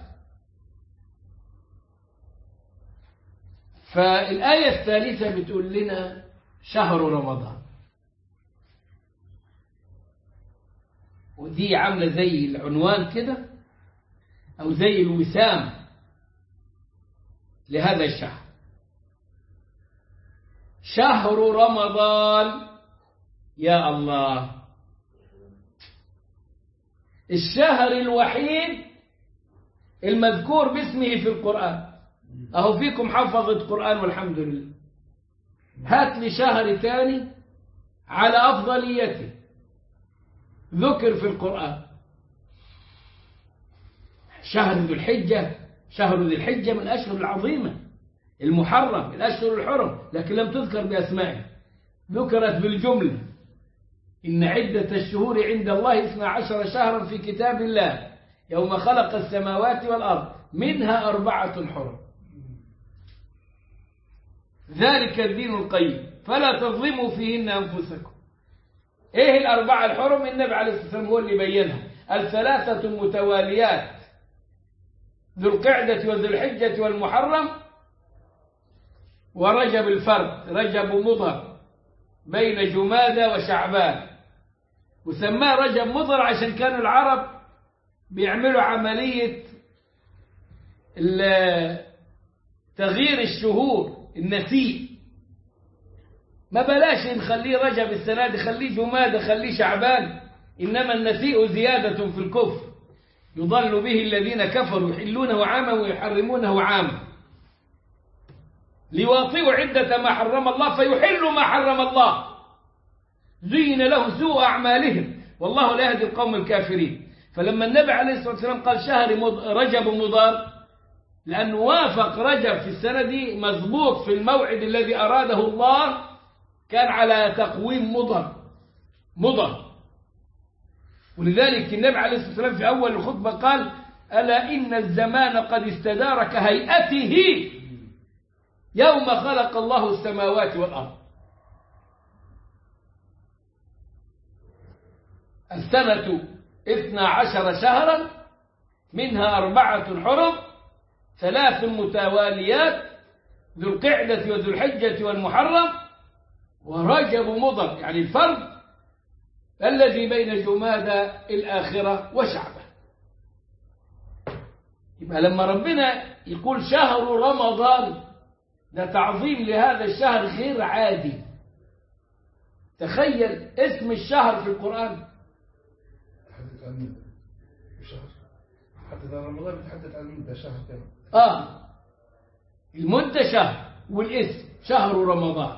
فالآية الثالثة بتقول لنا شهر رمضان، ودي عاملة زي العنوان كده أو زي الوسام لهذا الشهر. شهر رمضان، يا الله، الشهر الوحيد المذكور باسمه في القرآن. أهو فيكم حفظت قرآن والحمد لله، هات لي شهر تاني على أفضليته ذكر في القرآن. شهر ذو الحجة، شهر ذي الحجة من الأشهر العظيمة، المحرم الأشهر الحرم، لكن لم تذكر بأسمائه، ذكرت بالجملة. إن عدة الشهور عند الله اثنا عشر شهرا في كتاب الله يوم خلق السماوات والأرض منها أربعة حرم ذلك الدين القيم فلا تظلموا فيهن أنفسكم. إيه الأربعة الحرم؟ النبي عليه الصلاة والسلام هو اللي بينها، الثلاثة المتواليات ذو القعدة وذو الحجة والمحرم ورجب الفرد، رجب مضر بين جمادى وشعبان، وسماه رجب مضر عشان كانوا العرب بيعملوا عملية تغيير الشهور، النسيء، ما بلاش نخليه رجب السنة دي، خليه جمادى، خليه شعبان، إنما النسيء زيادة في الكفر يضل به الذين كفروا يحلونه عاما ويحرمونه عاما ليواطئوا عدة ما حرم الله فيحلوا ما حرم الله زين له سوء أعمالهم والله لا يهدي القوم الكافرين. فلما النبي عليه الصلاة والسلام قال شهر رجب مضار، لأنه وافق رجب في السنة دي مضبوط في الموعد الذي أراده الله، كان على تقويم مضر مضر. ولذلك النبي عليه الصلاة والسلام في أول الخطبة قال ألا إن الزمان قد استدار كهيئته يوم خلق الله السماوات والأرض. السنة اثنا عشر شهرا منها أربعة حرم ثلاث متواليات ذو القعدة وذو الحجة والمحرم ورجب مضر، يعني الفرد الذي بين جمادى الآخرة وشعبه. يبقى لما ربنا يقول شهر رمضان ده تعظيم لهذا الشهر غير عادي. تخيل اسم الشهر في القرآن، تحدث عن شهر، تحدث عن رمضان، بتحدث عن المدة شهر كمان. آه المدة شهر والاسم شهر رمضان.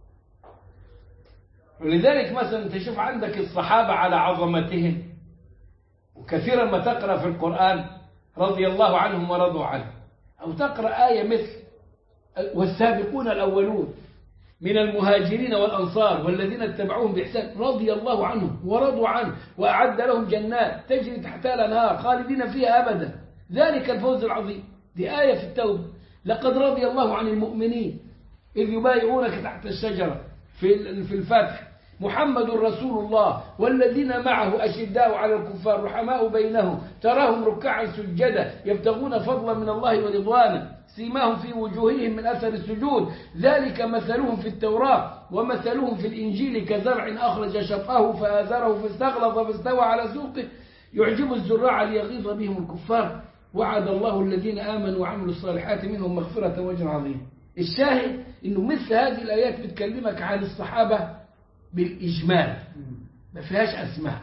ولذلك مثلا تشوف عندك الصحابة على عظمتهم، وكثيرا ما تقرأ في القرآن رضي الله عنهم ورضوا عنه، أو تقرأ آية مثل والسابقون الأولون من المهاجرين والأنصار والذين اتبعوهم بإحسان رضي الله عنهم ورضوا عنه وأعد لهم جنات تجري تحتها الأنهار خالدين فيها أبدا ذلك الفوز العظيم. دي آية في التوبة، لقد رضي الله عن المؤمنين إذ يبايعونك تحت الشجرة في في الفتح محمد رسول الله والذين معه أشداء على الكفار رحماء بينهم تراهم ركعا سجدا يبتغون فضلا من الله ورضوانا سيماهم في وجوههم من أثر السجود ذلك مثلهم في التوراة ومثلهم في الإنجيل كزرع أخرج شطأه فآزره فاستغلظ فاستوى على سوقه يعجب الزراع ليغيظ بهم الكفار وعد الله الذين آمنوا وعملوا الصالحات منهم مغفرة وأجر عظيم. الشاهد إنه مثل هذه الآيات بتكلمك عن الصحابة بالإجمال، ما فيهاش أسماء.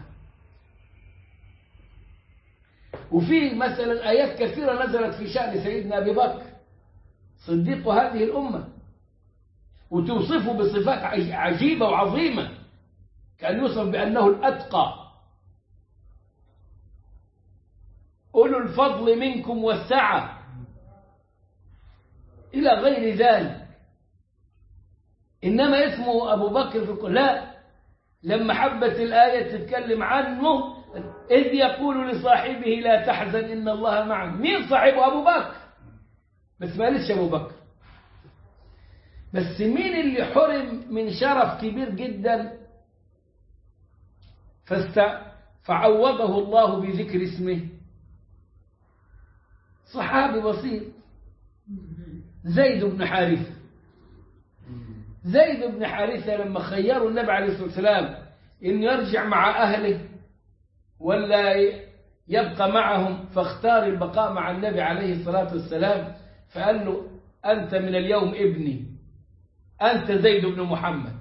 وفي مثلا آيات كثيرة نزلت في شأن سيدنا أبي بكر صديق هذه الأمة، وتوصفه بصفات عجيبة وعظيمة، كان يوصف بأنه الأتقى، أولو الفضل منكم والسعة إلى غير ذلك. إنما اسمه أبو بكر في القرآن لا، لما حبت الآية تتكلم عنه إذ يقول لصاحبه لا تحزن إن الله معنا. مين صاحبه؟ أبو بكر، بس ما قالش أبو بكر. بس مين اللي حرم من شرف كبير جدا فاست... فعوضه الله بذكر اسمه؟ صحابي بسيط، زيد بن حارثة. زيد بن حارثة لما خيروا النبي عليه الصلاة والسلام إن يرجع مع أهله ولا يبقى معهم، فاختار البقاء مع النبي عليه الصلاة والسلام، فقال له أنت من اليوم ابني، أنت زيد بن محمد.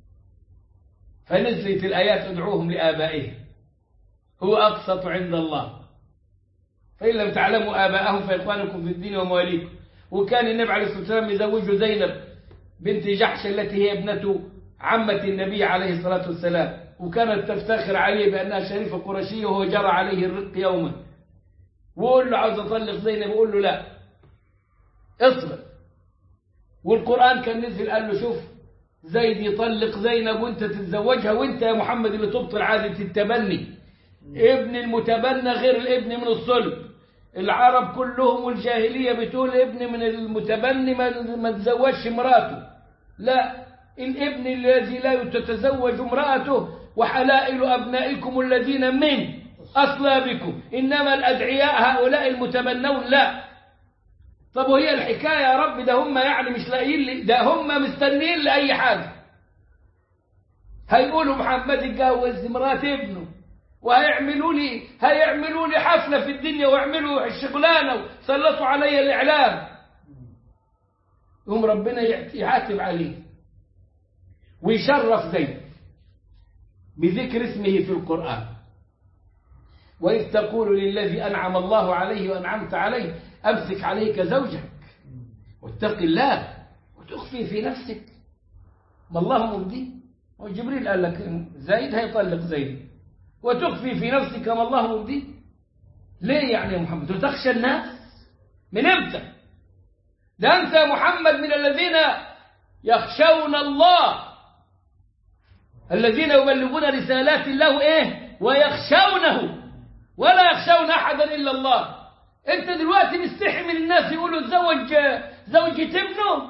فنزلت الآيات ادعوهم لآبائهم هو أقسط عند الله، فإن لم تعلموا آباءهم فإخوانكم في الدين ومواليكم. وكان النبي عليه الصلاة والسلام يزوج زينب بنت جحش التي هي ابنة عمة النبي عليه الصلاة والسلام، وكانت تفتخر عليه بأنها شريفة قرشية، وهو جرى عليه الرق يوما وقول له عاوز أطلق زينب، وقول له لا اصبر. والقرآن كان نزل قال له شوف زيد يطلق زينب وانت تتزوجها، وانت يا محمد اللي تبطل عادة التبني. ابن المتبنى غير الابن من الصلب. العرب كلهم والجاهلية بتقول ابن من المتبني ما تزوجش امراته، لا، الابن الذي لا تتزوج امرأته وحلائل أبنائكم الذين من أصلابكم، إنما الأدعياء هؤلاء المتبنون. لا، طب وهي الحكاية يا رب؟ ده هم يعني مش لاقيين لي، ده هم مستنيين لأي حاجة. هيقولوا محمد اتجوز مرات ابنه، وهيعملوا لي هيعملوا لي حفلة في الدنيا، ويعملوا الشغلانة وسلطوا علي الإعلام. يوم ربنا يعاتب عليه ويشرف زيد بذكر اسمه في القرآن. وإذ تقول للذي أنعم الله عليه وأنعمت عليه أمسك عليك زوجك واتق الله وتخفي في نفسك ما الله مبديه. وجبريل قال لك زيد هيطلق زيد، وتخفي في نفسك ما الله مبديه. ليه يعني يا محمد؟ وتخشى الناس من امتى؟ ده أنت يا محمد من الذين يخشون الله، الذين يبلغون رسالات الله إيه ويخشونه ولا يخشون أحدا إلا الله. أنت دلوقتي مستحي من الناس يقولوا تزوج زوجة ابنه،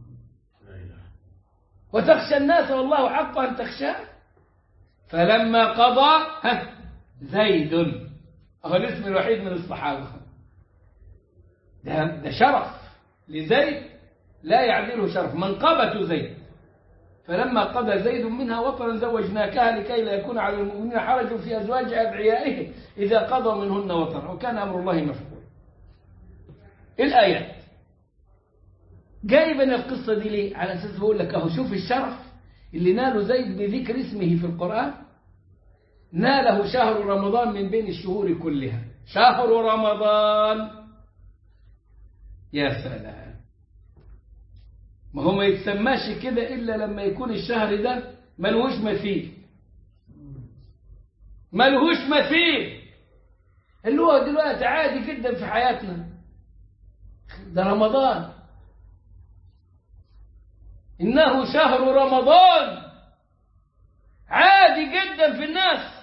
وتخشى الناس والله حق أن تخشاه. فلما قضى زيد، هو الاسم الوحيد من الصحابة، ده, ده شرف لزيد لا يعدله شرف، منقبة زيد. فلما قضى زيد منها وطرا زوجناكها لكي لا يكون على المؤمنين حرج في أزواج أدعيائهم إذا قضوا منهن وطرا وكان أمر الله مفعولا. الآيات جايبنا القصة دي ليه؟ على أساس بقول لك أهو شوف الشرف اللي ناله زيد بذكر اسمه في القرآن. ناله شهر رمضان من بين الشهور كلها، شهر رمضان. يا سلام، ما هو ما يتسماش كده إلا لما يكون الشهر ده ملهوش مثيل، ملهوش مثيل، اللي هو دلوقتي عادي جدا في حياتنا. ده رمضان، إنه شهر رمضان، عادي جدا في الناس.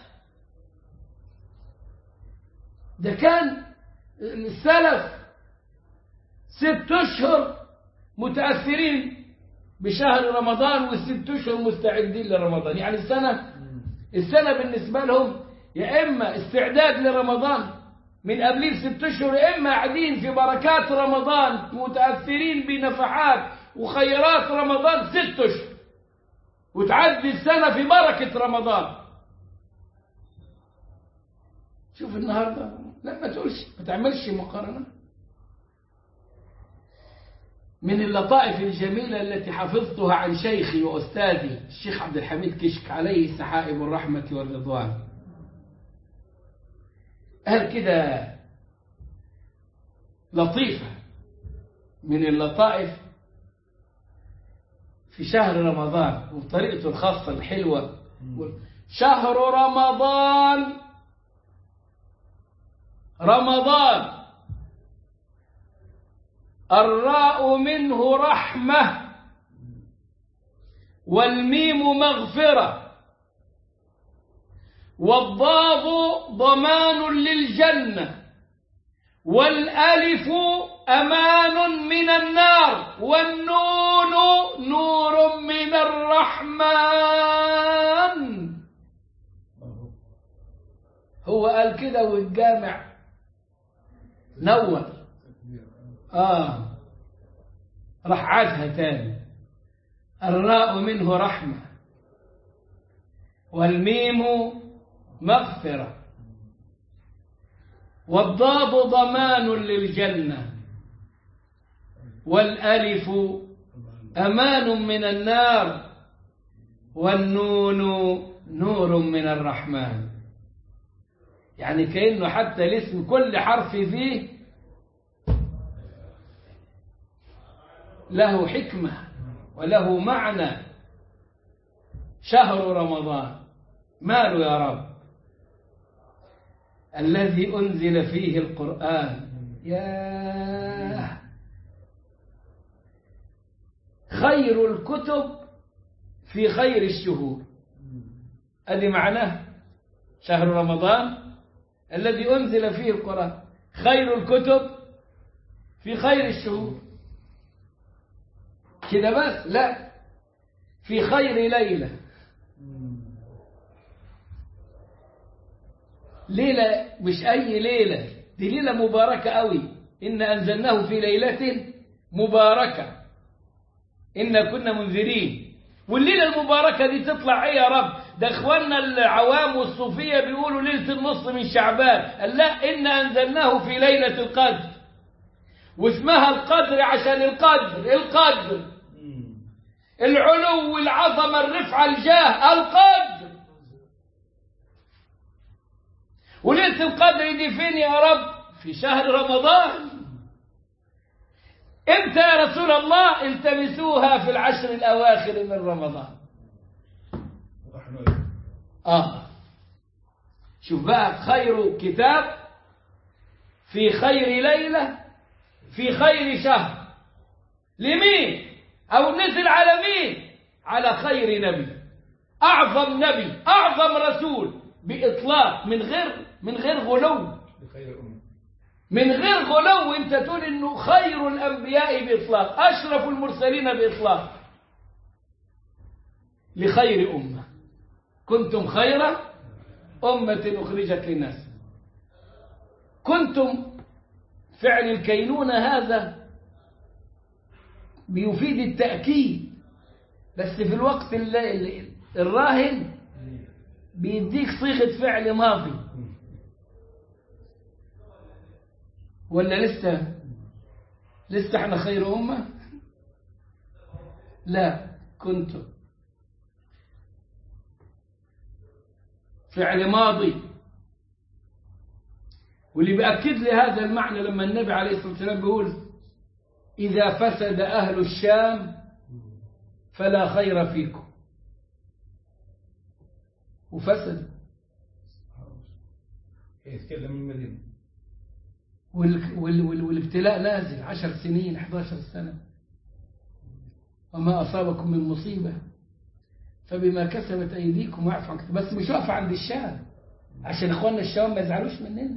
ده كان السلف ست أشهر متأثرين بشهر رمضان والست أشهر مستعدين لرمضان. يعني السنة السنة بالنسبة لهم يا إما استعداد لرمضان من قبل ست أشهر، يا إما قاعدين في بركات رمضان متأثرين بنفحات وخيرات رمضان ست أشهر، وتعدي السنة في بركة رمضان. شوف النهاردة، لا ما تقولش، ما تعملش مقارنة. من اللطائف الجميلة التي حفظتها عن شيخي وأستاذي الشيخ عبد الحميد كشك عليه سحائب الرحمة والرضوان، قال كده لطيفة من اللطائف في شهر رمضان وطريقته الخاصة الحلوة. شهر رمضان رمضان الراء منه رحمة والميم مغفرة والضاد ضمان للجنة والألف أمان من النار والنون نور من الرحمن. هو قال كده والجامع نور آه راح عادها تاني. الراء منه رحمة والميم مغفرة والضاد ضمان للجنة والألف أمان من النار والنون نور من الرحمن. يعني كأنه حتى الاسم كل حرف فيه له حكمة وله معنى. شهر رمضان ماله يا رب؟ الذي أنزل فيه القرآن. يا خير الكتب في خير الشهور، أدي معناه شهر رمضان الذي أنزل فيه القرآن، خير الكتب في خير الشهور. كده بس؟ لا، في خير ليلة. ليلة مش أي ليلة، دي ليلة مباركة قوي. إن أنزلناه في ليلة مباركة إن كنا منذرين. والليلة المباركة دي تطلع إيه يا رب؟ ده إخواننا العوام والصوفية بيقولوا ليلة النص من شعبان. قال لا، إن أنزلناه في ليلة القدر، واسمها القدر عشان القدر القدر العلو والعظمة الرفعة الجاه القدر. وليلة القدر دي فين يا رب؟ في شهر رمضان. امتى يا رسول الله؟ التمسوها في العشر الأواخر من رمضان. آه شوف بقى، خير كتاب في خير ليلة في خير شهر. لمين؟ أو نزل على مين؟ على خير نبي، أعظم نبي، أعظم رسول بإطلاق، من غير من غير غلو، من غير غلو. أنت تقول إنه خير الأنبياء بإطلاق، أشرف المرسلين بإطلاق، لخير أمة. كنتم خير أمة أخرجت للناس. كنتم فعل الكينونة هذا بيفيد التأكيد، بس في الوقت الراهن بيديك صيغة فعل ماضي. ولا لسه لسه احنا خير أمة؟ لا، كنتم فعل ماضي. واللي بيأكد لي هذا المعنى لما النبي عليه الصلاة والسلام بيقول إذا فسد أهل الشام فلا خير فيكم. وفسد يتكلم من المدينة، والابتلاء نازل عشر سنين احد عشر سنة. وما أصابكم من مصيبة فبما كسبت أيديكم ويعفو عن كثير. بس مش واقفة عند الشام عشان إخواننا الشام ما يزعلوش مننا.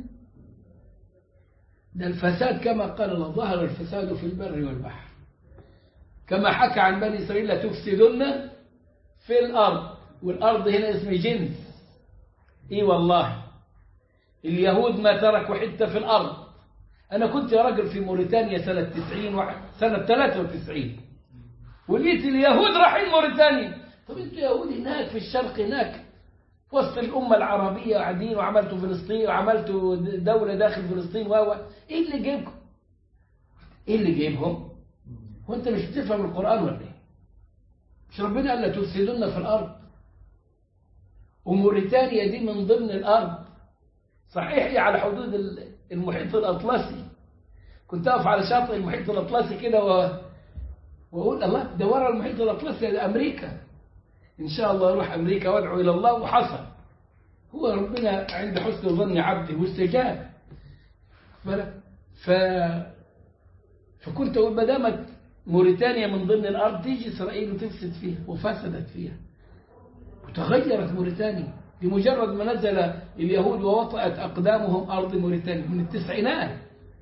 ده الفساد كما قال الله، ظهر الفساد في البر والبحر كما حكى عن بني إسرائيل لتفسدن في الأرض. والأرض هنا اسم جنس. إيه والله اليهود ما تركوا حتة في الأرض. أنا كنت يا راجل في موريتانيا سنة تسعين واحد سنة ثلاثة وتسعين، ولقيت اليهود رايحين موريتانيا. طب انتوا يهود هناك في الشرق، هناك في وسط الأمة العربية قاعدين، وعملتوا فلسطين وعملتوا دولة داخل فلسطين، و ايه اللي جايبكم؟ ايه اللي جايبهم؟ وانت مش بتفهم القرآن ولا ايه؟ مش ربنا قال لا تفسدن في الأرض؟ وموريتانيا دي من ضمن الأرض، صحيح هي على حدود المحيط الأطلسي. كنت أقف على شاطئ المحيط الأطلسي كده و... وأقول الله ده ورا المحيط الأطلسي ده أمريكا، إن شاء الله أروح أمريكا وأدعو إلى الله. وحصل، هو ربنا عند حسن ظن عبده واستجاب. ف... فكنت أقول ما دامت موريتانيا من ضمن الأرض تيجي إسرائيل وتفسد فيها، وفسدت فيها وتغيرت موريتانيا بمجرد ما نزل اليهود ووطأت أقدامهم أرض موريتانيا من التسعينات.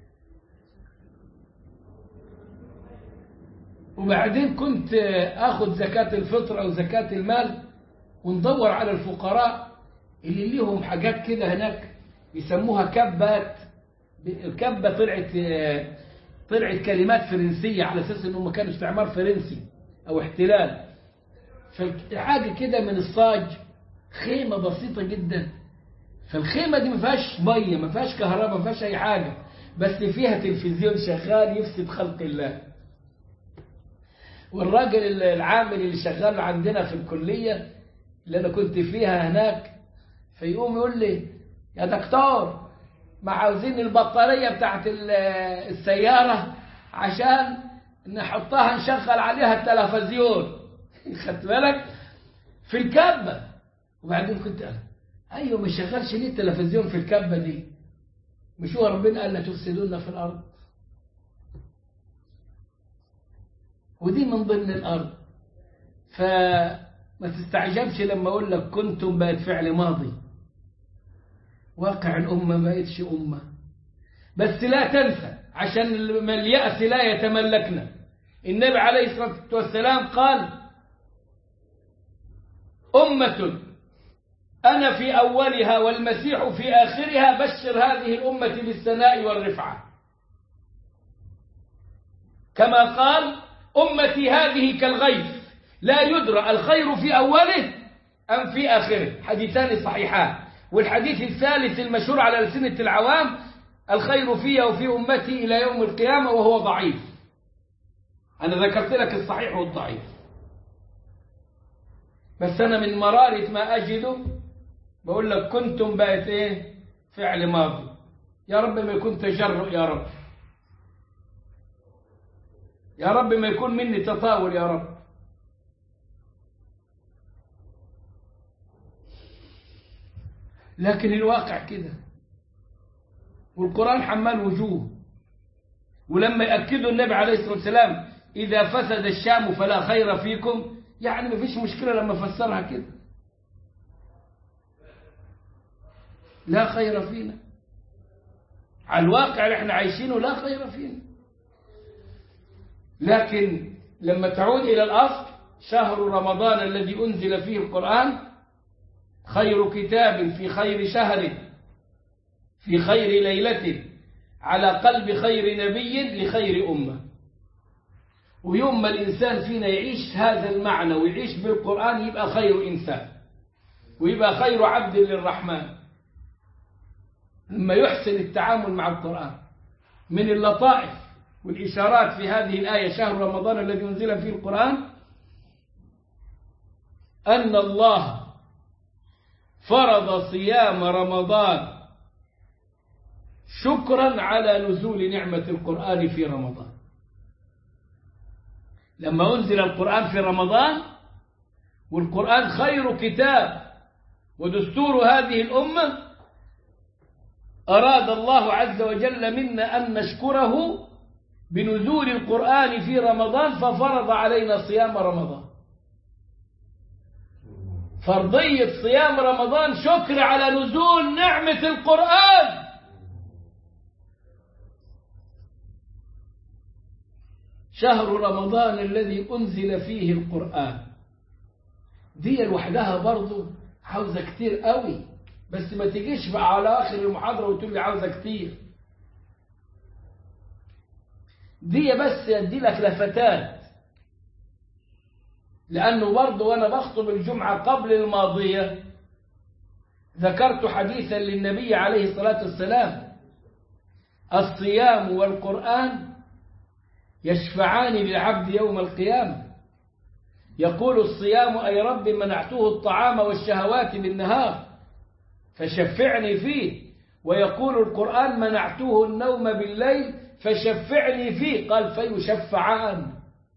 وبعدين كنت أخذ زكاة الفطر أو زكاة المال وندور على الفقراء اللي لهم حاجات كده هناك يسموها كبات. الكبة طلعت طلعت كلمات فرنسية على أساس أنه ما كان استعمار فرنسي أو احتلال. فحاجة كده من الصاج، خيمة بسيطة جدا. فالخيمة دي ما فيهاش مية، ما فيهاش كهرباء، ما فيهاش أي حاجة، بس فيها تلفزيون شغال يفسد خلق الله. والراجل العامل اللي شغال عندنا في الكلية اللي أنا كنت فيها هناك فيقوم يقول لي يا دكتور ما عاوزين البطارية بتاعت السيارة عشان نحطها نشغل عليها التلفزيون. خدت بالك؟ في الكبة. وبعدين كنت قال أيوه ما شغلش ليه التلفزيون في الكبة دي؟ مش هو ربنا قال لا تفسدون في الأرض؟ ودي من ضمن الأرض. فما تستعجبش لما أقول لك كنتم بقت فعل ماضي. واقع الأمة ما بقتش أمة. بس لا تنسى عشان اليأس لا يتملكنا. النبي عليه الصلاة والسلام قال أمة أنا في أولها والمسيح في آخرها بشر هذه الأمة بالثناء والرفعة. كما قال أمتي هذه كالغيث لا يدرى الخير في أوله أم في آخره. حديثان صحيحان. والحديث الثالث المشهور على ألسنة العوام الخير في وفي أمتي إلى يوم القيامة، وهو ضعيف. أنا ذكرت لك الصحيح والضعيف، بس أنا من مرارة ما أجده بقول لك كنتم بقت إيه فعل ماضي. يا رب ما يكون تجرؤ، يا رب يا رب ما يكون مني تطاول، يا رب. لكن الواقع كده، والقرآن حمال وجوه. ولما يأكدوا النبي عليه الصلاة والسلام إذا فسد الشام فلا خير فيكم، يعني ما فيش مشكلة لما فسرها كده، لا خير فينا. على الواقع اللي احنا عايشينه لا خير فينا. لكن لما تعود إلى الأصل، شهر رمضان الذي أنزل فيه القرآن خير كتاب في خير شهر في خير ليلة على قلب خير نبي لخير أمة. ويوم ما الإنسان فينا يعيش هذا المعنى ويعيش بالقرآن يبقى خير إنسان ويبقى خير عبد للرحمن. لما يحسن التعامل مع القرآن. من اللطائف والإشارات في هذه الآية شهر رمضان الذي أنزل فيه القرآن أن الله فرض صيام رمضان شكرا على نزول نعمة القرآن في رمضان. لما أنزل القرآن في رمضان، والقرآن خير كتاب ودستور هذه الأمة، أراد الله عز وجل منا أن نشكره بنزول القرآن في رمضان، ففرض علينا صيام رمضان. فرضية صيام رمضان شكر على نزول نعمة القرآن. شهر رمضان الذي أنزل فيه القرآن، دي لوحدها برضو عاوزة كتير قوي. بس ما تجيش بقى على آخر المحاضرة وتقول لي عاوزة كتير. دي بس يدي لك لفتات، لأنه برضو وأنا بخطب الجمعة قبل الماضية ذكرت حديثا للنبي عليه الصلاة والسلام: الصيام والقرآن يشفعان للعبد يوم القيامة. يقول الصيام أي رب منعته الطعام والشهوات بالنهار فشفعني فيه، ويقول القرآن منعته النوم بالليل فشفعني فيه، قال فيشفعان.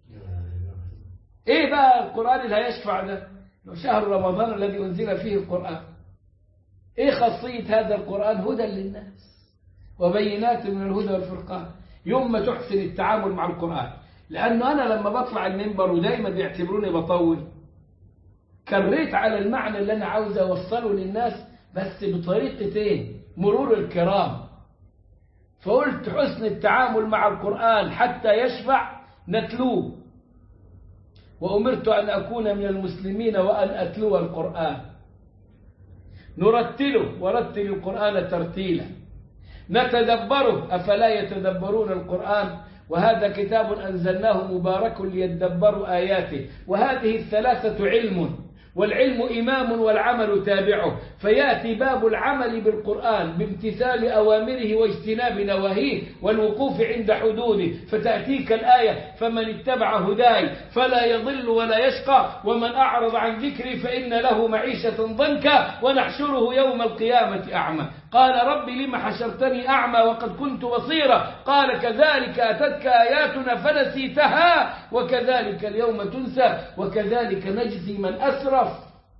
ايه بقى القرآن اللي هيشفع ده؟ شهر رمضان الذي أنزل فيه القرآن. ايه خاصية هذا القرآن؟ هدى للناس وبينات من الهدى والفرقان. يوم ما تحسن التعامل مع القرآن، لأنه أنا لما بطلع المنبر ودايما بيعتبروني بطول، كريت على المعنى اللي أنا عاوز أوصله للناس بس بطريقتين مرور الكرام. فقلت حسن التعامل مع القرآن حتى يشفع نتلوه، وأمرت أن أكون من المسلمين وأن أتلو القرآن. نرتله ورتل القرآن ترتيلا، نتدبره أفلا يتدبرون القرآن، وهذا كتاب أنزلناه مبارك ليدبروا آياته. وهذه الثلاثة علم، والعلم إمام والعمل تابعه، فيأتي باب العمل بالقرآن بامتثال أوامره واجتناب نواهيه والوقوف عند حدوده، فتأتيك الآية فمن اتبع هداي فلا يضل ولا يشقى ومن أعرض عن ذكري فإن له معيشة ضنكا ونحشره يوم القيامة أعمى. قال رب لم حشرتني أعمى وقد كنت بصيرا، قال كذلك أتتك آياتنا فنسيتها وكذلك اليوم تنسى وكذلك نجزي من أسرف.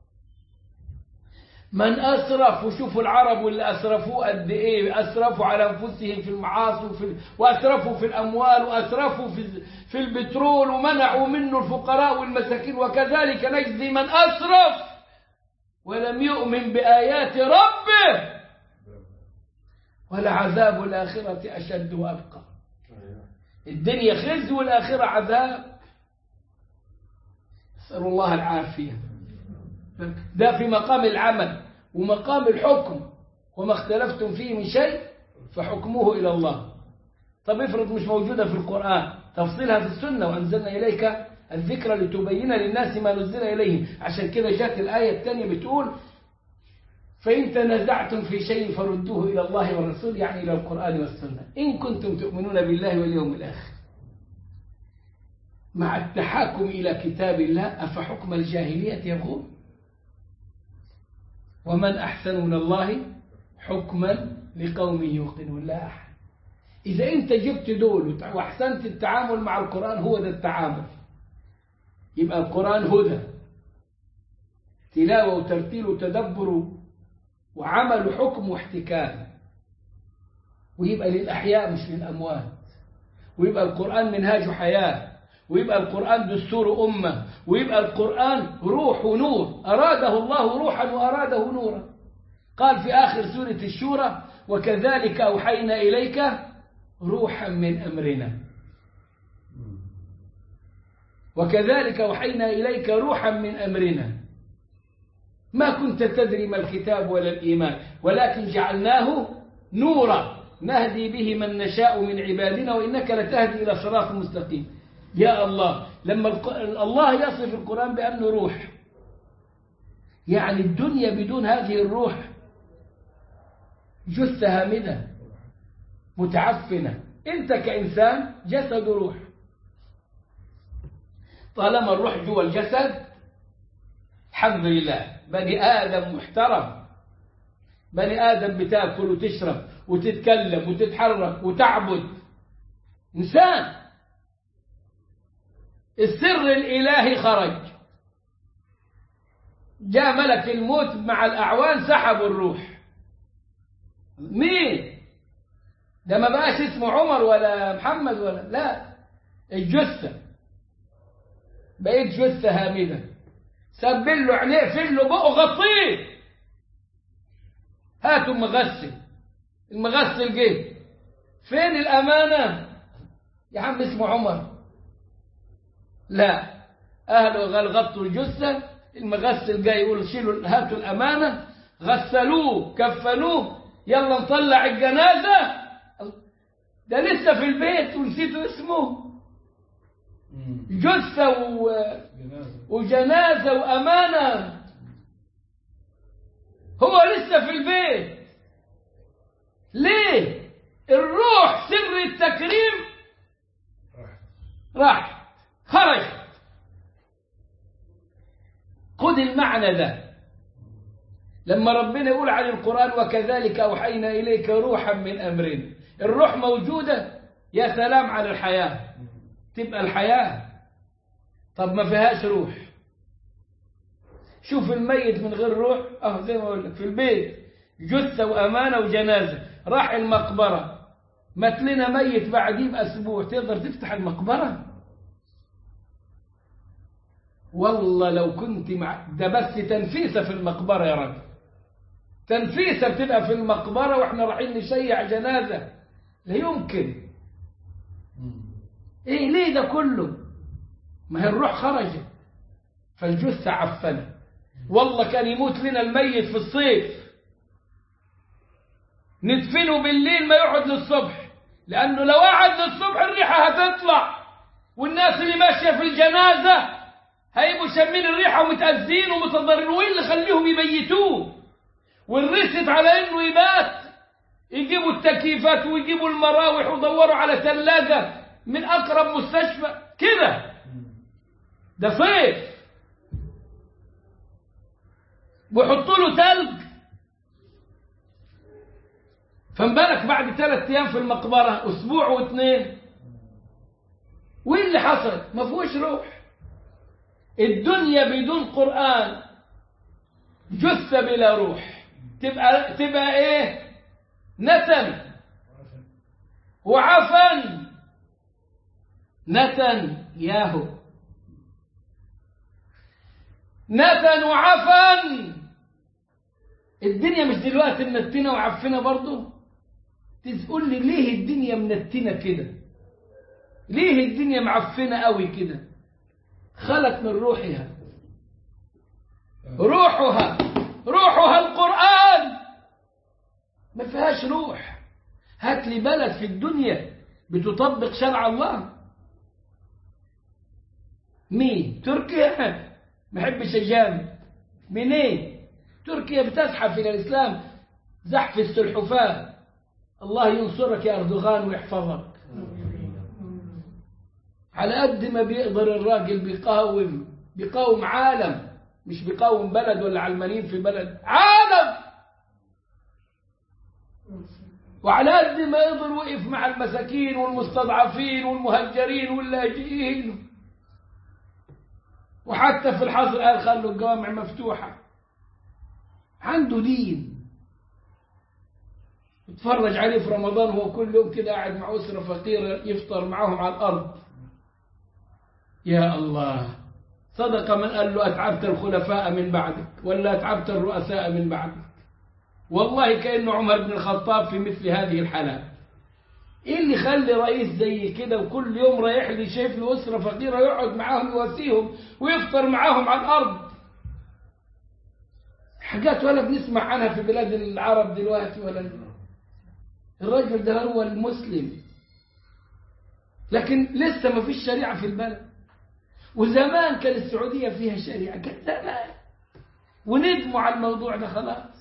من أسرف، وشوفوا العرب اللي أسرفوا قد إيه، أسرفوا على أنفسهم في المعاصي وفي وأسرفوا في الأموال وأسرفوا في في البترول ومنعوا منه الفقراء والمساكين، وكذلك نجزي من أسرف ولم يؤمن بآيات ربه ولعذاب الآخرة أشد وأبقى. الدنيا خزي والآخرة عذاب، نسأل الله العافية. ده في مقام العمل ومقام الحكم، وما اختلفتم فيه من شيء فحكمه إلى الله. طب افرض مش موجودة في القرآن، تفصيلها في السنة، وأنزلنا إليك الذكر لتبين للناس ما نزل إليهم. عشان كده جاءت الآية الثانية بتقول فإن تنازعتم في شيء فردوه إلى الله والرسول، يعني إلى القرآن والسنة إن كنتم تؤمنون بالله واليوم الآخر. مع التحاكم إلى كتاب الله أفحكم الجاهلية يبغون ومن أحسن من الله حكما لقوم يوقنون. لا أحد. إذا أنت جبت دول وأحسنت التعامل مع القرآن، هو ده التعامل، يبقى القرآن هدى، تلاوة وترتيل وتدبر وعمل حكم واحتكام، ويبقى للأحياء مش للأموات، ويبقى القرآن منهاج حياة، ويبقى القرآن دستور أمة، ويبقى القرآن روح ونور، أراده الله روحا وأراده نورا. قال في آخر سورة الشورى وكذلك أوحينا إليك روحا من أمرنا، وكذلك أوحينا إليك روحا من أمرنا ما كنت تدري ما الكتاب ولا الإيمان ولكن جعلناه نورا نهدي به من نشاء من عبادنا وإنك لتهدي إلى صراط مستقيم. يا الله، لما الله يصف القرآن بأنه روح، يعني الدنيا بدون هذه الروح جثة هامدة متعفنة. أنت كإنسان جسد روح، طالما الروح جوا الجسد الحمد لله، بني آدم محترم، بني آدم بتاكل وتشرب وتتكلم وتتحرك وتعبد، إنسان. السر الإلهي خرج، جاء ملك الموت مع الأعوان سحبوا الروح. مين ده؟ ما بقاش اسمه عمر ولا محمد ولا لا، الجثة بقيت جثة هامدة. سبل له عينيه، فل له بقه، غطيه، هاتوا مغسل. المغسل جه، فين الأمانة يا عم؟ اسمه عمر. لا، أهله قال غطوا الجثة، المغسل جاي يقول شيلوا هاتوا الأمانة، غسلوه كفنوه، يلا نطلع الجنازة. ده لسه في البيت ونسيتوا اسمه. جثة و... وجنازة وأمانة، هو لسه في البيت. ليه؟ الروح سر التكريم راح خرج. خذ المعنى ده لما ربنا يقول عن القرآن وكذلك أوحينا إليك روحا من أمرنا. الروح موجودة، يا سلام على الحياة، تبقى الحياة. طب ما فيهاش روح، شوف الميت من غير روح، اه زي ما اقول لك في البيت جثة وأمانة وجنازة، راح المقبرة مات لنا ميت بعديه بأسبوع، تقدر تفتح المقبرة؟ والله لو كنت مع ده بس تنفيسة في المقبرة يا رجل، تنفيسة بتبقى في المقبرة واحنا رايحين نشيع جنازة، لا يمكن. ايه ليه ده كله؟ ما هي الروح خرجت فالجثة عفنة. والله كان يموت لنا الميت في الصيف ندفنه بالليل ما يقعد للصبح، لأنه لو قعد للصبح الريحة هتطلع، والناس اللي ماشية في الجنازة هيبقوا شامين الريحة ومتأذين ومتضررين، وين اللي خليهم يبيتوه؟ والرست على انه يبات يجيبوا التكييفات ويجيبوا المراوح ويدوروا على ثلاجة من أقرب مستشفى كده. ده صيف ويحطوا له ثلج، فمبالك بعد ثلاث أيام في المقبرة أسبوع واثنين. وين اللي حصل؟ ما فيهوش روح. الدنيا بدون قرآن جثة بلا روح، تبقى تبقى ايه؟ نتن وعفن. نتن ياهو، نتن وعفن. الدنيا مش دلوقتي منتنة وعفنة برضو؟ تقول لي ليه الدنيا منتنة كده؟ ليه الدنيا معفنة قوي كده؟ خلت من روحها، روحها روحها القرآن، ما فيهاش روح. هات لي بلد في الدنيا بتطبق شرع الله. مين؟ تركيا؟ ما يحبش الجامد. منين؟ تركيا بتزحف إلى الإسلام زحف السلحفاة. الله ينصرك يا أردوغان ويحفظك. على قد ما بيقدر الراجل بيقاوم، بيقاوم عالم، مش بيقاوم بلد ولا علمانيين في بلد، عالم. وعلى قد ما يقدر وقف مع المساكين والمستضعفين والمهجرين واللاجئين. وحتى في الحظر قال خلوا الجوامع مفتوحة. عنده دين. اتفرج عليه في رمضان هو كل يوم كده قاعد مع أسرة فقيرة يفطر معهم على الأرض. يا الله، صدق من قال له أتعبت الخلفاء من بعدك ولا أتعبت الرؤساء من بعدك. والله كأنه عمر بن الخطاب في مثل هذه الحالات. إيه اللي خلي رئيس زي كده وكل يوم رايح لي شايف له أسرة فقيرة يقعد معاهم يواسيهم ويفطر معاهم على الأرض؟ حاجات ولا بنسمع عنها في بلاد العرب دلوقتي ولا. الرجل ده هو المسلم، لكن لسه ما فيش شريعة في البلد. وزمان كان السعودية فيها شريعة، كان زمان وندموا على الموضوع ده خلاص.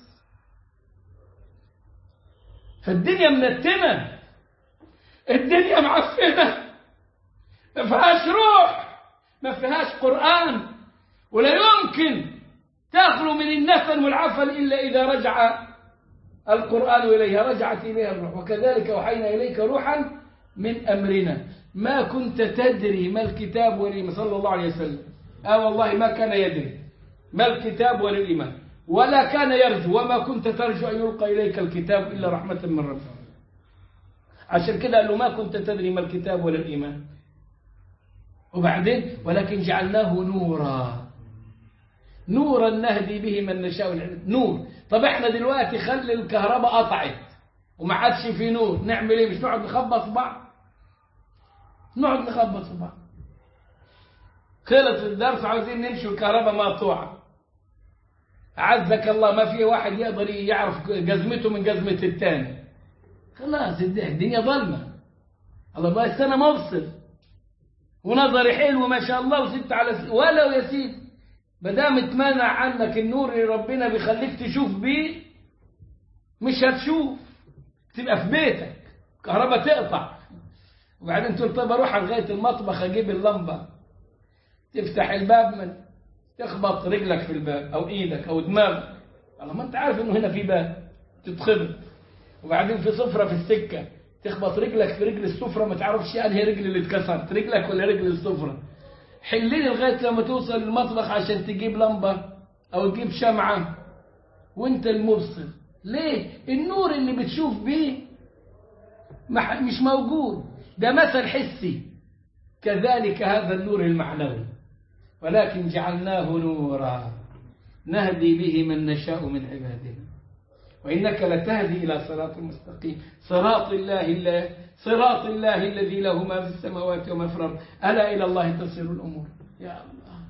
فالدنيا منتنة، الدنيا معفنة، ما فيهاش روح، ما فيهاش قرآن، ولا يمكن تخلو من النفن والعفن إلا إذا رجع القرآن إليها، رجعت إليها الروح. وكذلك أوحينا إليك روحا من أمرنا ما كنت تدري ما الكتاب ولا الإيمان. صلى الله عليه وسلم آه والله ما كان يدري ما الكتاب ولا الإيمان، ولا كان يرجو، وما كنت ترجو أن يلقى إليك الكتاب إلا رحمة من ربك. عشان كده قال له ما كنت تدري ما الكتاب ولا الإيمان. وبعدين ولكن جعلناه نورا، نورا نهدي به من نشاء. نور. طب احنا دلوقتي خلي الكهرباء قطعت وما عادش في نور، نعمل ايه؟ مش نقعد نخبط في بعض؟ نقعد نخبط في بعض. خلص الدرس عاوزين نمشي والكهرباء مقطوعه، عزك الله ما في واحد يقدر يعرف جزمته من جزمه الثاني. خلاص الدنيا ظلمه. الله بقى السنه مفصل ونظري حلو ما شاء الله وست على س... ولو يا سيدي ما دام اتمنع عنك النور اللي ربنا بيخليك تشوف بيه مش هتشوف، تبقى في بيتك كهرباء تقطع وبعدين تقول طيب اروح لغايه المطبخ اجيب اللمبه، تفتح الباب من تخبط رجلك في الباب او ايدك او دماغك، الله ما انت عارف انه هنا في باب تتخبط. وبعدين في سفره في السكه تخبط رجلك في رجل السفره، ما تعرفش انهي رجل اللي اتكسرت، رجلك ولا رجل السفره. حللي لغايه لما توصل المطبخ عشان تجيب لمبه او تجيب شمعه وانت المبصر. ليه؟ النور اللي بتشوف بيه مش موجود، ده مثل حسي. كذلك هذا النور المعنوي، ولكن جعلناه نورا نهدي به من نشاء من عبادنا وإنك لتهدي إلى صراط مستقيم، صراط الله صراط الله الذي له ما في السماوات وما في الأرض، ألا إلى الله تصير الأمور. يا الله.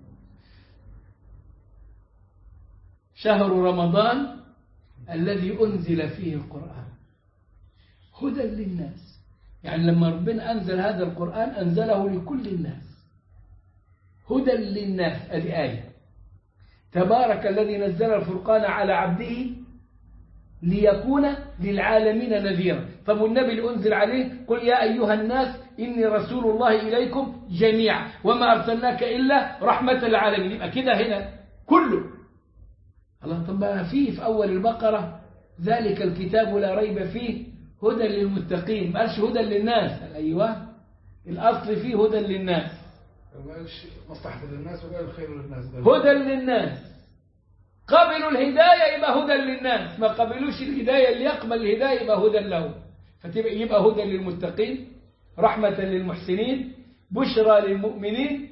شهر رمضان الذي أنزل فيه القرآن هدى للناس، يعني لما ربنا أنزل هذا القرآن أنزله لكل الناس هدى للناس. هذه آية. تبارك الذي نزل الفرقان على عبده ليكون للعالمين نذيرا. طب والنبي اللي أنزل عليه قل يا أيها الناس إني رسول الله إليكم جميعا وما أرسلناك إلا رحمة للعالمين. يبقى كده هنا كله. الله طب ما فيه في أول البقرة ذلك الكتاب لا ريب فيه هدى للمتقين، ما قالش هدى للناس. أيوة الأصل فيه هدى للناس، ما قالش مصلحة للناس وقال الخير للناس. هدى للناس. قبلوا الهداية يبقى هدى للناس، ما قبلوش الهداية اللي يقبل الهداية يبقى هدى له. فتبقى يبقى هدى للمتقين، رحمة للمحسنين، بشرى للمؤمنين،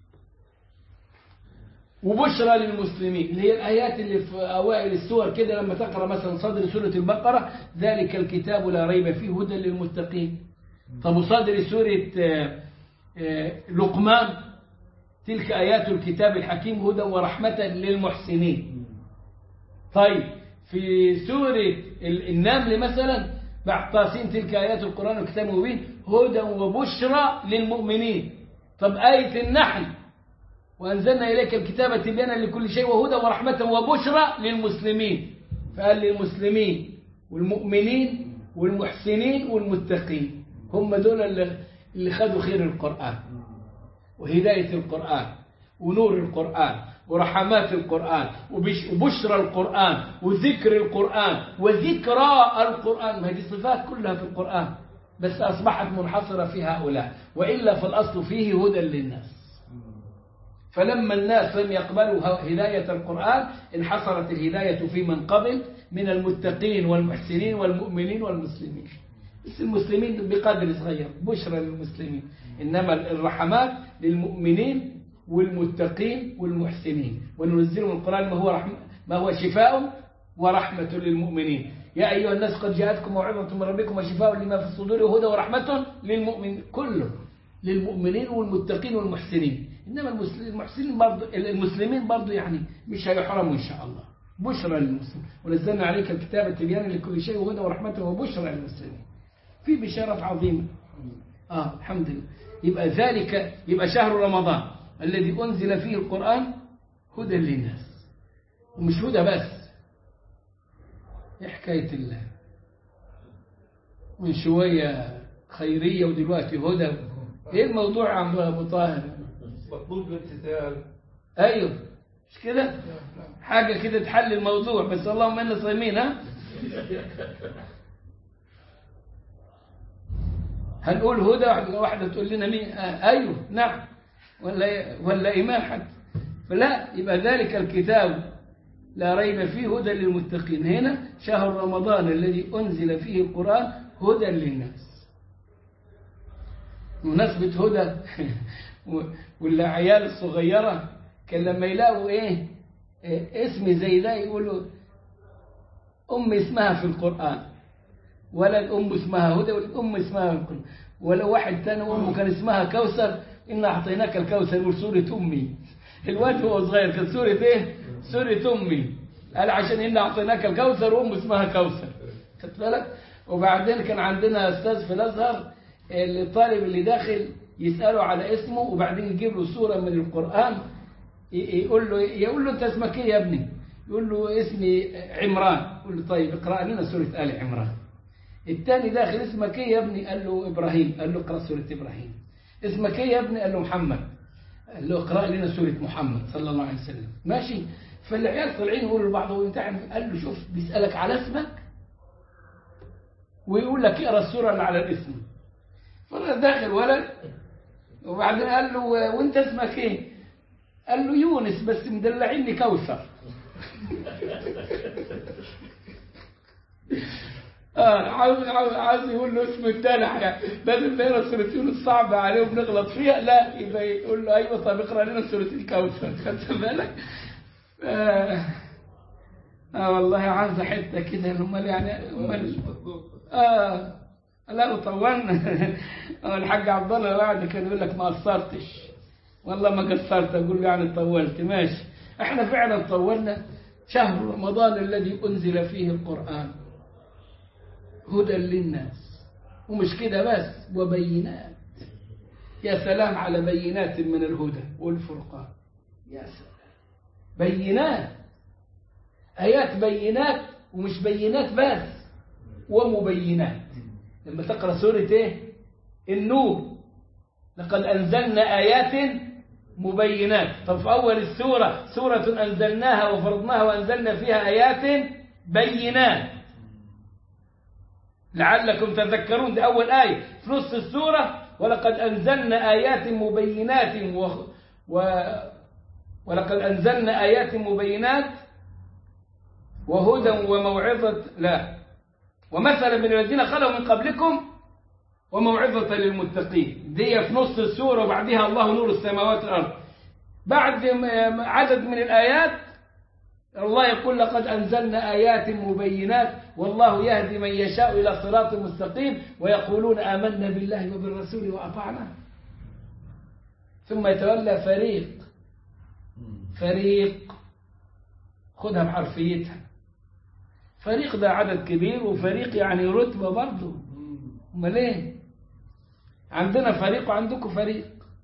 وبشرى للمسلمين. اللي هي الآيات اللي في أوائل السور كده لما تقرأ مثلا صدر سورة البقرة ذلك الكتاب لا ريب فيه هدى للمتقين. طب وصدر سورة لقمان تلك آيات الكتاب الحكيم هدى ورحمة للمحسنين. طيب في سورة النمل مثلا بعد طاسين تلك آيات القرآن والكتاب المبين هدى وبشرى للمؤمنين. طب آية النحل وأنزلنا إليك الكتاب تبيانا لكل شيء وهدى ورحمة وبشرى للمسلمين. فقال للمسلمين والمؤمنين والمحسنين والمتقين، هم دول اللي خدوا خير القرآن وهداية القرآن ونور القرآن ورحمات القرآن وبشرى القرآن وذكر القرآن وذكرى القرآن. ما هذه صفات كلها في القرآن بس أصبحت منحصرة في هؤلاء، وإلا فالأصل فيه هدى للناس. فلما الناس لم يقبلوا هداية القرآن انحصرت الهداية في من قبل من المتقين والمحسنين والمؤمنين والمسلمين. بس المسلمين بقدر صغير بشرى للمسلمين، إنما الرحمات للمؤمنين والمتقين والمحسنين. وننزل من القرآن ما هو رحمة ما هو شفاء ورحمة للمؤمنين. يا أيها الناس قد جاءتكم موعظة من ربكم وشفاء لما في الصدور وهدى ورحمة للمؤمنين. كله للمؤمنين والمتقين والمحسنين. إنما المحسنين برضو المسلمين برضو يعني مش هيحرموا إن شاء الله. بشرى للمسلمين ونزلنا عليك الكتاب تبيانا لكل شيء وهدى ورحمة وبشرى للمسلمين. في بشارة عظيمة. آه الحمد لله. يبقى ذلك يبقى شهر رمضان الذي أنزل فيه القرآن هدى للناس. ومش هدى بس، إيه حكاية الله من شوية خيرية ودلوقتي هدى. إيه الموضوع عم أبو طاهر؟ مطلوب الامتثال. أيوه مش كده؟ حاجة كده تحل الموضوع. بس اللهم إنا صايمين. ها هنقول هدى واحدة تقول لنا مين؟ آه أيوه نعم ولا ولا إيمان حتى. فلا يبقى ذلك الكتاب لا ريب فيه هدى للمتقين. هنا شهر رمضان الذي أنزل فيه القرآن هدى للناس. مناسبة هدى والعيال الصغيرة كان لما يلاقوا إيه اسم زي ده يقولوا أم اسمها في القرآن، ولا الأم اسمها هدى ولا الأم اسمها في القرآن. ولا واحد تاني أمه كان اسمها كوثر إنا أعطيناك الكوثر يقول سورة أمي. الواد هو صغير كان سورة إيه؟ سورة أمي. قال عشان إنا أعطيناك الكوثر وأم اسمها كوثر. خدت بالك؟ وبعدين كان عندنا أستاذ في الأزهر الطالب اللي داخل يسأله على اسمه وبعدين يجيب له سورة من القرآن يقول له يقول له أنت اسمك إيه يا ابني؟ يقول له اسمي عمران. يقول له طيب اقرأ لنا سورة آل عمران. الثاني داخل اسمك ايه يا ابني؟ قال له إبراهيم. قال له اقرأ سورة إبراهيم. اسمك ايه يا ابني؟ قال له محمد. قال له اقرأ لنا سورة محمد صلى الله عليه وسلم. ماشي. فالعيال طالعين يقولوا لبعض هو يمتحن. قال له شوف بيسألك على اسمك ويقول لك اقرأ السورة اللي على الاسم. فأنا داخل ولد وبعدين قال له وانت اسمك ايه؟ قال له يونس بس مدلعيني كوثر. اه عاوز عاوز يقول له اسم الثاني حاجه لازم نقرا سوره يونس صعبه عليه وبنغلط فيها. لا يبقى يقول له ايوه طب اقرا لنا سوره الكوثر. خدت بالك؟ آه, اه والله عاوزه حته كده امال يعني امال اه لا وطولنا. الحاج عبد الله بعد كان يقول لك ما قصرتش. والله ما قصرت. اقول له يعني طولت. ماشي. احنا فعلا طولنا. شهر رمضان الذي انزل فيه القرآن هدى للناس. ومش كده بس وبينات. يا سلام على بينات من الهدى والفرقان. يا سلام بينات. آيات بينات ومش بينات بس ومبينات. لما تقرأ سورة ايه؟ النور لقد أنزلنا آيات مبينات. طب في أول السورة سورة أنزلناها وفرضناها وأنزلنا فيها آيات بينات لعلكم تذكرون. دي أول آية في نص السورة. ولقد أنزلنا آيات مبينات و... و... ولقد أنزلنا آيات مبينات وهدى وموعظة لا ومثلا من الذين خلوا من قبلكم وموعظة للمتقين. دي في نص السورة وبعدها الله نور السماوات والأرض. بعد عدد من الآيات الله يقول لقد أنزلنا آيات مبينات والله يهدي من يشاء إلى صراط مستقيم ويقولون آمنا بالله وبالرسول وأطعنا. ثم يتولى فريق فريق خدها بحرفيتها. فريق ده عدد كبير وفريق يعني رتبة برضه. امال ايه؟ عندنا فريق وعندكم فريق.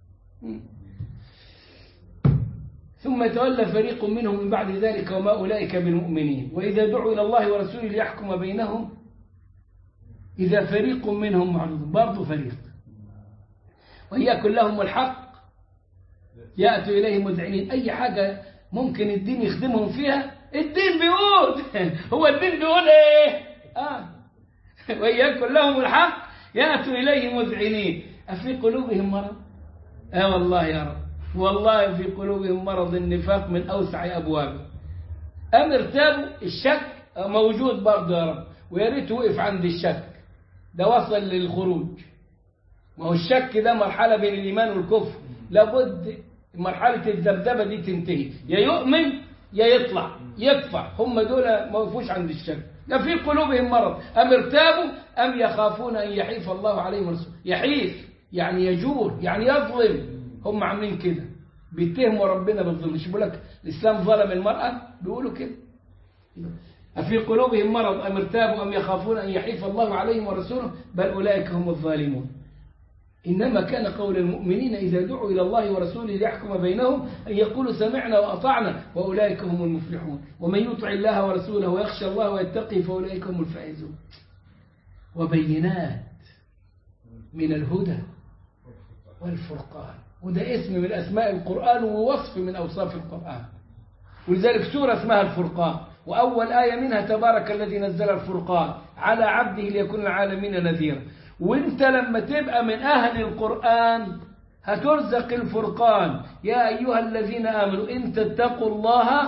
ثم يتولى فريق منهم من بعد ذلك وما أولئك بالمؤمنين وإذا دعوا إلى الله ورسوله ليحكم بينهم إذا فريق منهم معرضون. برضه فريق. ويكن لهم الحق يأتوا إليه مذعنين. أي حاجة ممكن الدين يخدمهم فيها الدين بيقول. هو الدين بيقول ايه؟ آه. ويكن لهم الحق يأتوا إليه مذعنين. أفي قلوبهم مرض؟ آه والله يا رب والله في قلوبهم مرض. النفاق من أوسع أبوابه. أم ارتابوا؟ الشك موجود برضه يا رب. ويا ريت وقف عند الشك ده وصل للخروج. ما هو الشك ده مرحلة بين الإيمان والكفر. لابد مرحلة الذبذبة دي تنتهي. يا يؤمن يا يطلع يكفر. هم دول ما وقفوش عند الشك. لا في قلوبهم مرض. أم ارتابوا أم يخافون أن يحيف الله عليهم ورسوله. يحيف يعني يجور يعني يظلم. هم عاملين كده بيتهموا ربنا بالظلم. مش بيقول لك الإسلام ظلم المرأة؟ بيقولوا كده. أفي قلوبهم مرض أم ارتابوا أم يخافون أن يحيف الله عليهم ورسوله بل أولئك هم الظالمون. إنما كان قول المؤمنين إذا دعوا إلى الله ورسوله ليحكم بينهم أن يقولوا سمعنا وأطعنا وأولئك هم المفلحون. ومن يطع الله ورسوله ويخشى الله ويتقي فأولئك هم الفائزون. وبينات من الهدى والفرقان. وده اسم من أسماء القرآن ووصف من أوصاف القرآن. ولذلك سورة اسمها الفرقان. وأول آية منها تبارك الذي نزل الفرقان على عبده ليكون العالمين نذيرا. وانت لما تبقى من أهل القرآن هترزق الفرقان. يا أيها الذين آمنوا إن تتقوا الله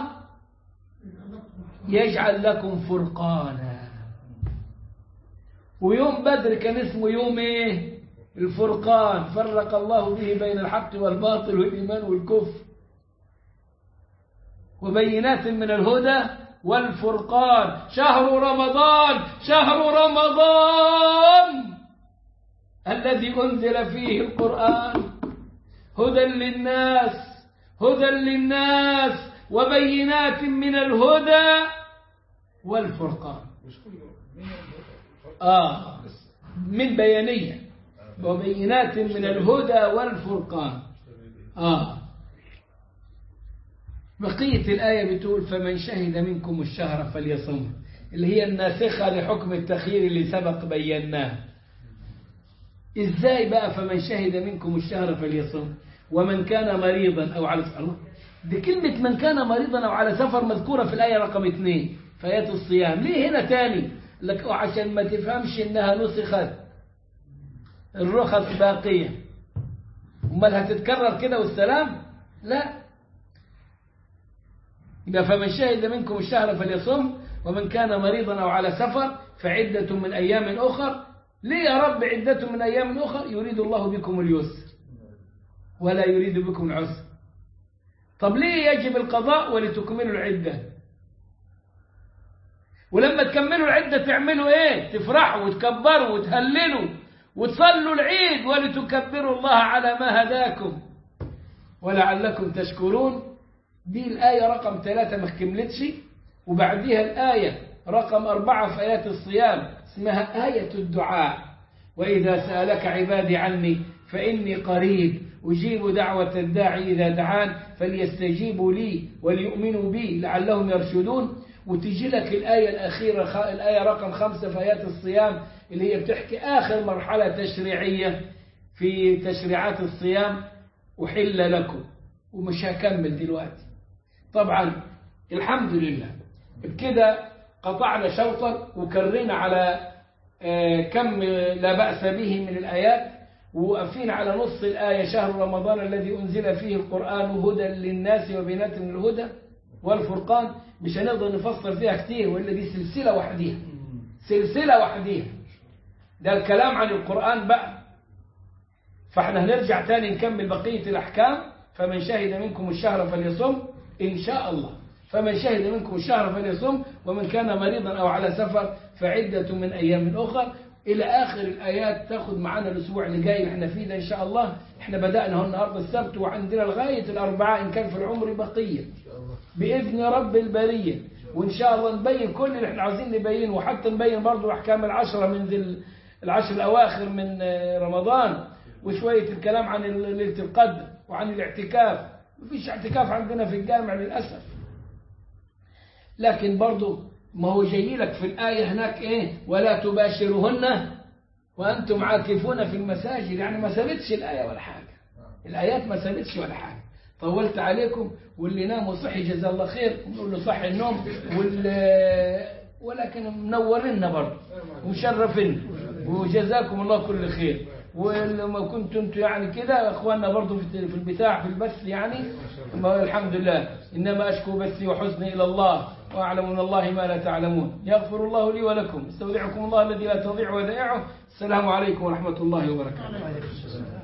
يجعل لكم فرقانا. ويوم بدر كان اسمه يوم ايه؟ الفرقان. فرق الله به بين الحق والباطل والإيمان والكفر. وبينات من الهدى والفرقان. شهر رمضان شهر رمضان الذي أنزل فيه القرآن هدى للناس هدى للناس وبينات من الهدى والفرقان. آه من بيانية وبينات من الهدى والفرقان. آه بقية الآية بتقول فمن شهد منكم الشهر فليصمه. اللي هي الناسخة لحكم التخيير اللي سبق بيناه. إزاي بقى فمن شهد منكم الشهر فليصم ومن كان مريضا أو على سفر؟ دي كلمة من كان مريضا أو على سفر مذكورة في الآية رقم اثنين في آيات الصيام. ليه هنا تاني؟ لك عشان ما تفهمش إنها نسخت، الرخص باقية، أمال هتتكرر كده والسلام؟ لا. يبقى فمن شهد منكم الشهر فليصم ومن كان مريضا أو على سفر فعدة من أيام أخر. ليه يا رب عدة من أيام أخر؟ يريد الله بكم اليسر ولا يريد بكم العسر. طب ليه يجب القضاء ولتكملوا العدة؟ ولما تكملوا العدة تعملوا ايه؟ تفرحوا وتكبروا وتهللوا وتصلوا العيد ولتكبروا الله على ما هداكم ولعلكم تشكرون. دي الآية رقم ثلاثة ما كملتش، وبعديها الآية رقم أربعة في آيات الصيام اسمها آية الدعاء. وإذا سألك عبادي عني فإني قريب أجيب دعوة الداعي إذا دعان فليستجيبوا لي وليؤمنوا بي لعلهم يرشدون. وتجي لك الآية الأخيرة الآية رقم خمسة في آيات الصيام اللي هي بتحكي آخر مرحلة تشريعية في تشريعات الصيام أحل لكم. ومش هكمل دلوقتي طبعا. الحمد لله بكده قطعنا شوطا وكرينا على كم لا بأس به من الآيات، ووقفين على نص الآية شهر رمضان الذي أنزل فيه القرآن هدى للناس وبينات من الهدى والفرقان. مش هنقدر نفصل فيها كتير، وإلا دي سلسلة وحديها سلسلة وحديها. ده الكلام عن القرآن بقى. فاحنا هنرجع تاني نكمل بقية الأحكام. فمن شهد منكم الشهر فليصم إن شاء الله. فمن شهد منكم الشهر فليصم ومن كان مريضا أو على سفر فعدة من أيام أخر إلى آخر الآيات. تاخد معنا الأسبوع اللي جاي احنا فيه ده إن شاء الله. احنا بدأنا النهارده السبت وعندنا لغاية الأربعاء إن كان في العمر بقية بإذن رب البرية. وإن شاء الله نبين كل اللي احنا عاوزين نبينه، وحتى نبين برضو أحكام العشرة من ذي العشر الأواخر من رمضان، وشوية الكلام عن ليلة القدر وعن الاعتكاف. مفيش اعتكاف عندنا في الجامع للأسف، لكن برضو ما هو جاي لك في الآية هناك إيه؟ ولا تباشرهن وأنتم عاكفون في المساجد. يعني ما سابتش الآية ولا حاجة، الآيات ما سابتش ولا حاجة. طولت عليكم، واللي نام وصحي جزاه الله خير ونقول له صحي النوم، ولكن منورنا برضو ومشرفين وجزاكم الله كل خير. ولما كنتم انتم يعني كده اخواننا برضو في البتاع في البث يعني الحمد لله. انما اشكو بثي وحزني الى الله واعلم من الله ما لا تعلمون. يغفر الله لي ولكم. استودعكم الله الذي لا تضيع ودائعه. السلام عليكم ورحمة الله وبركاته.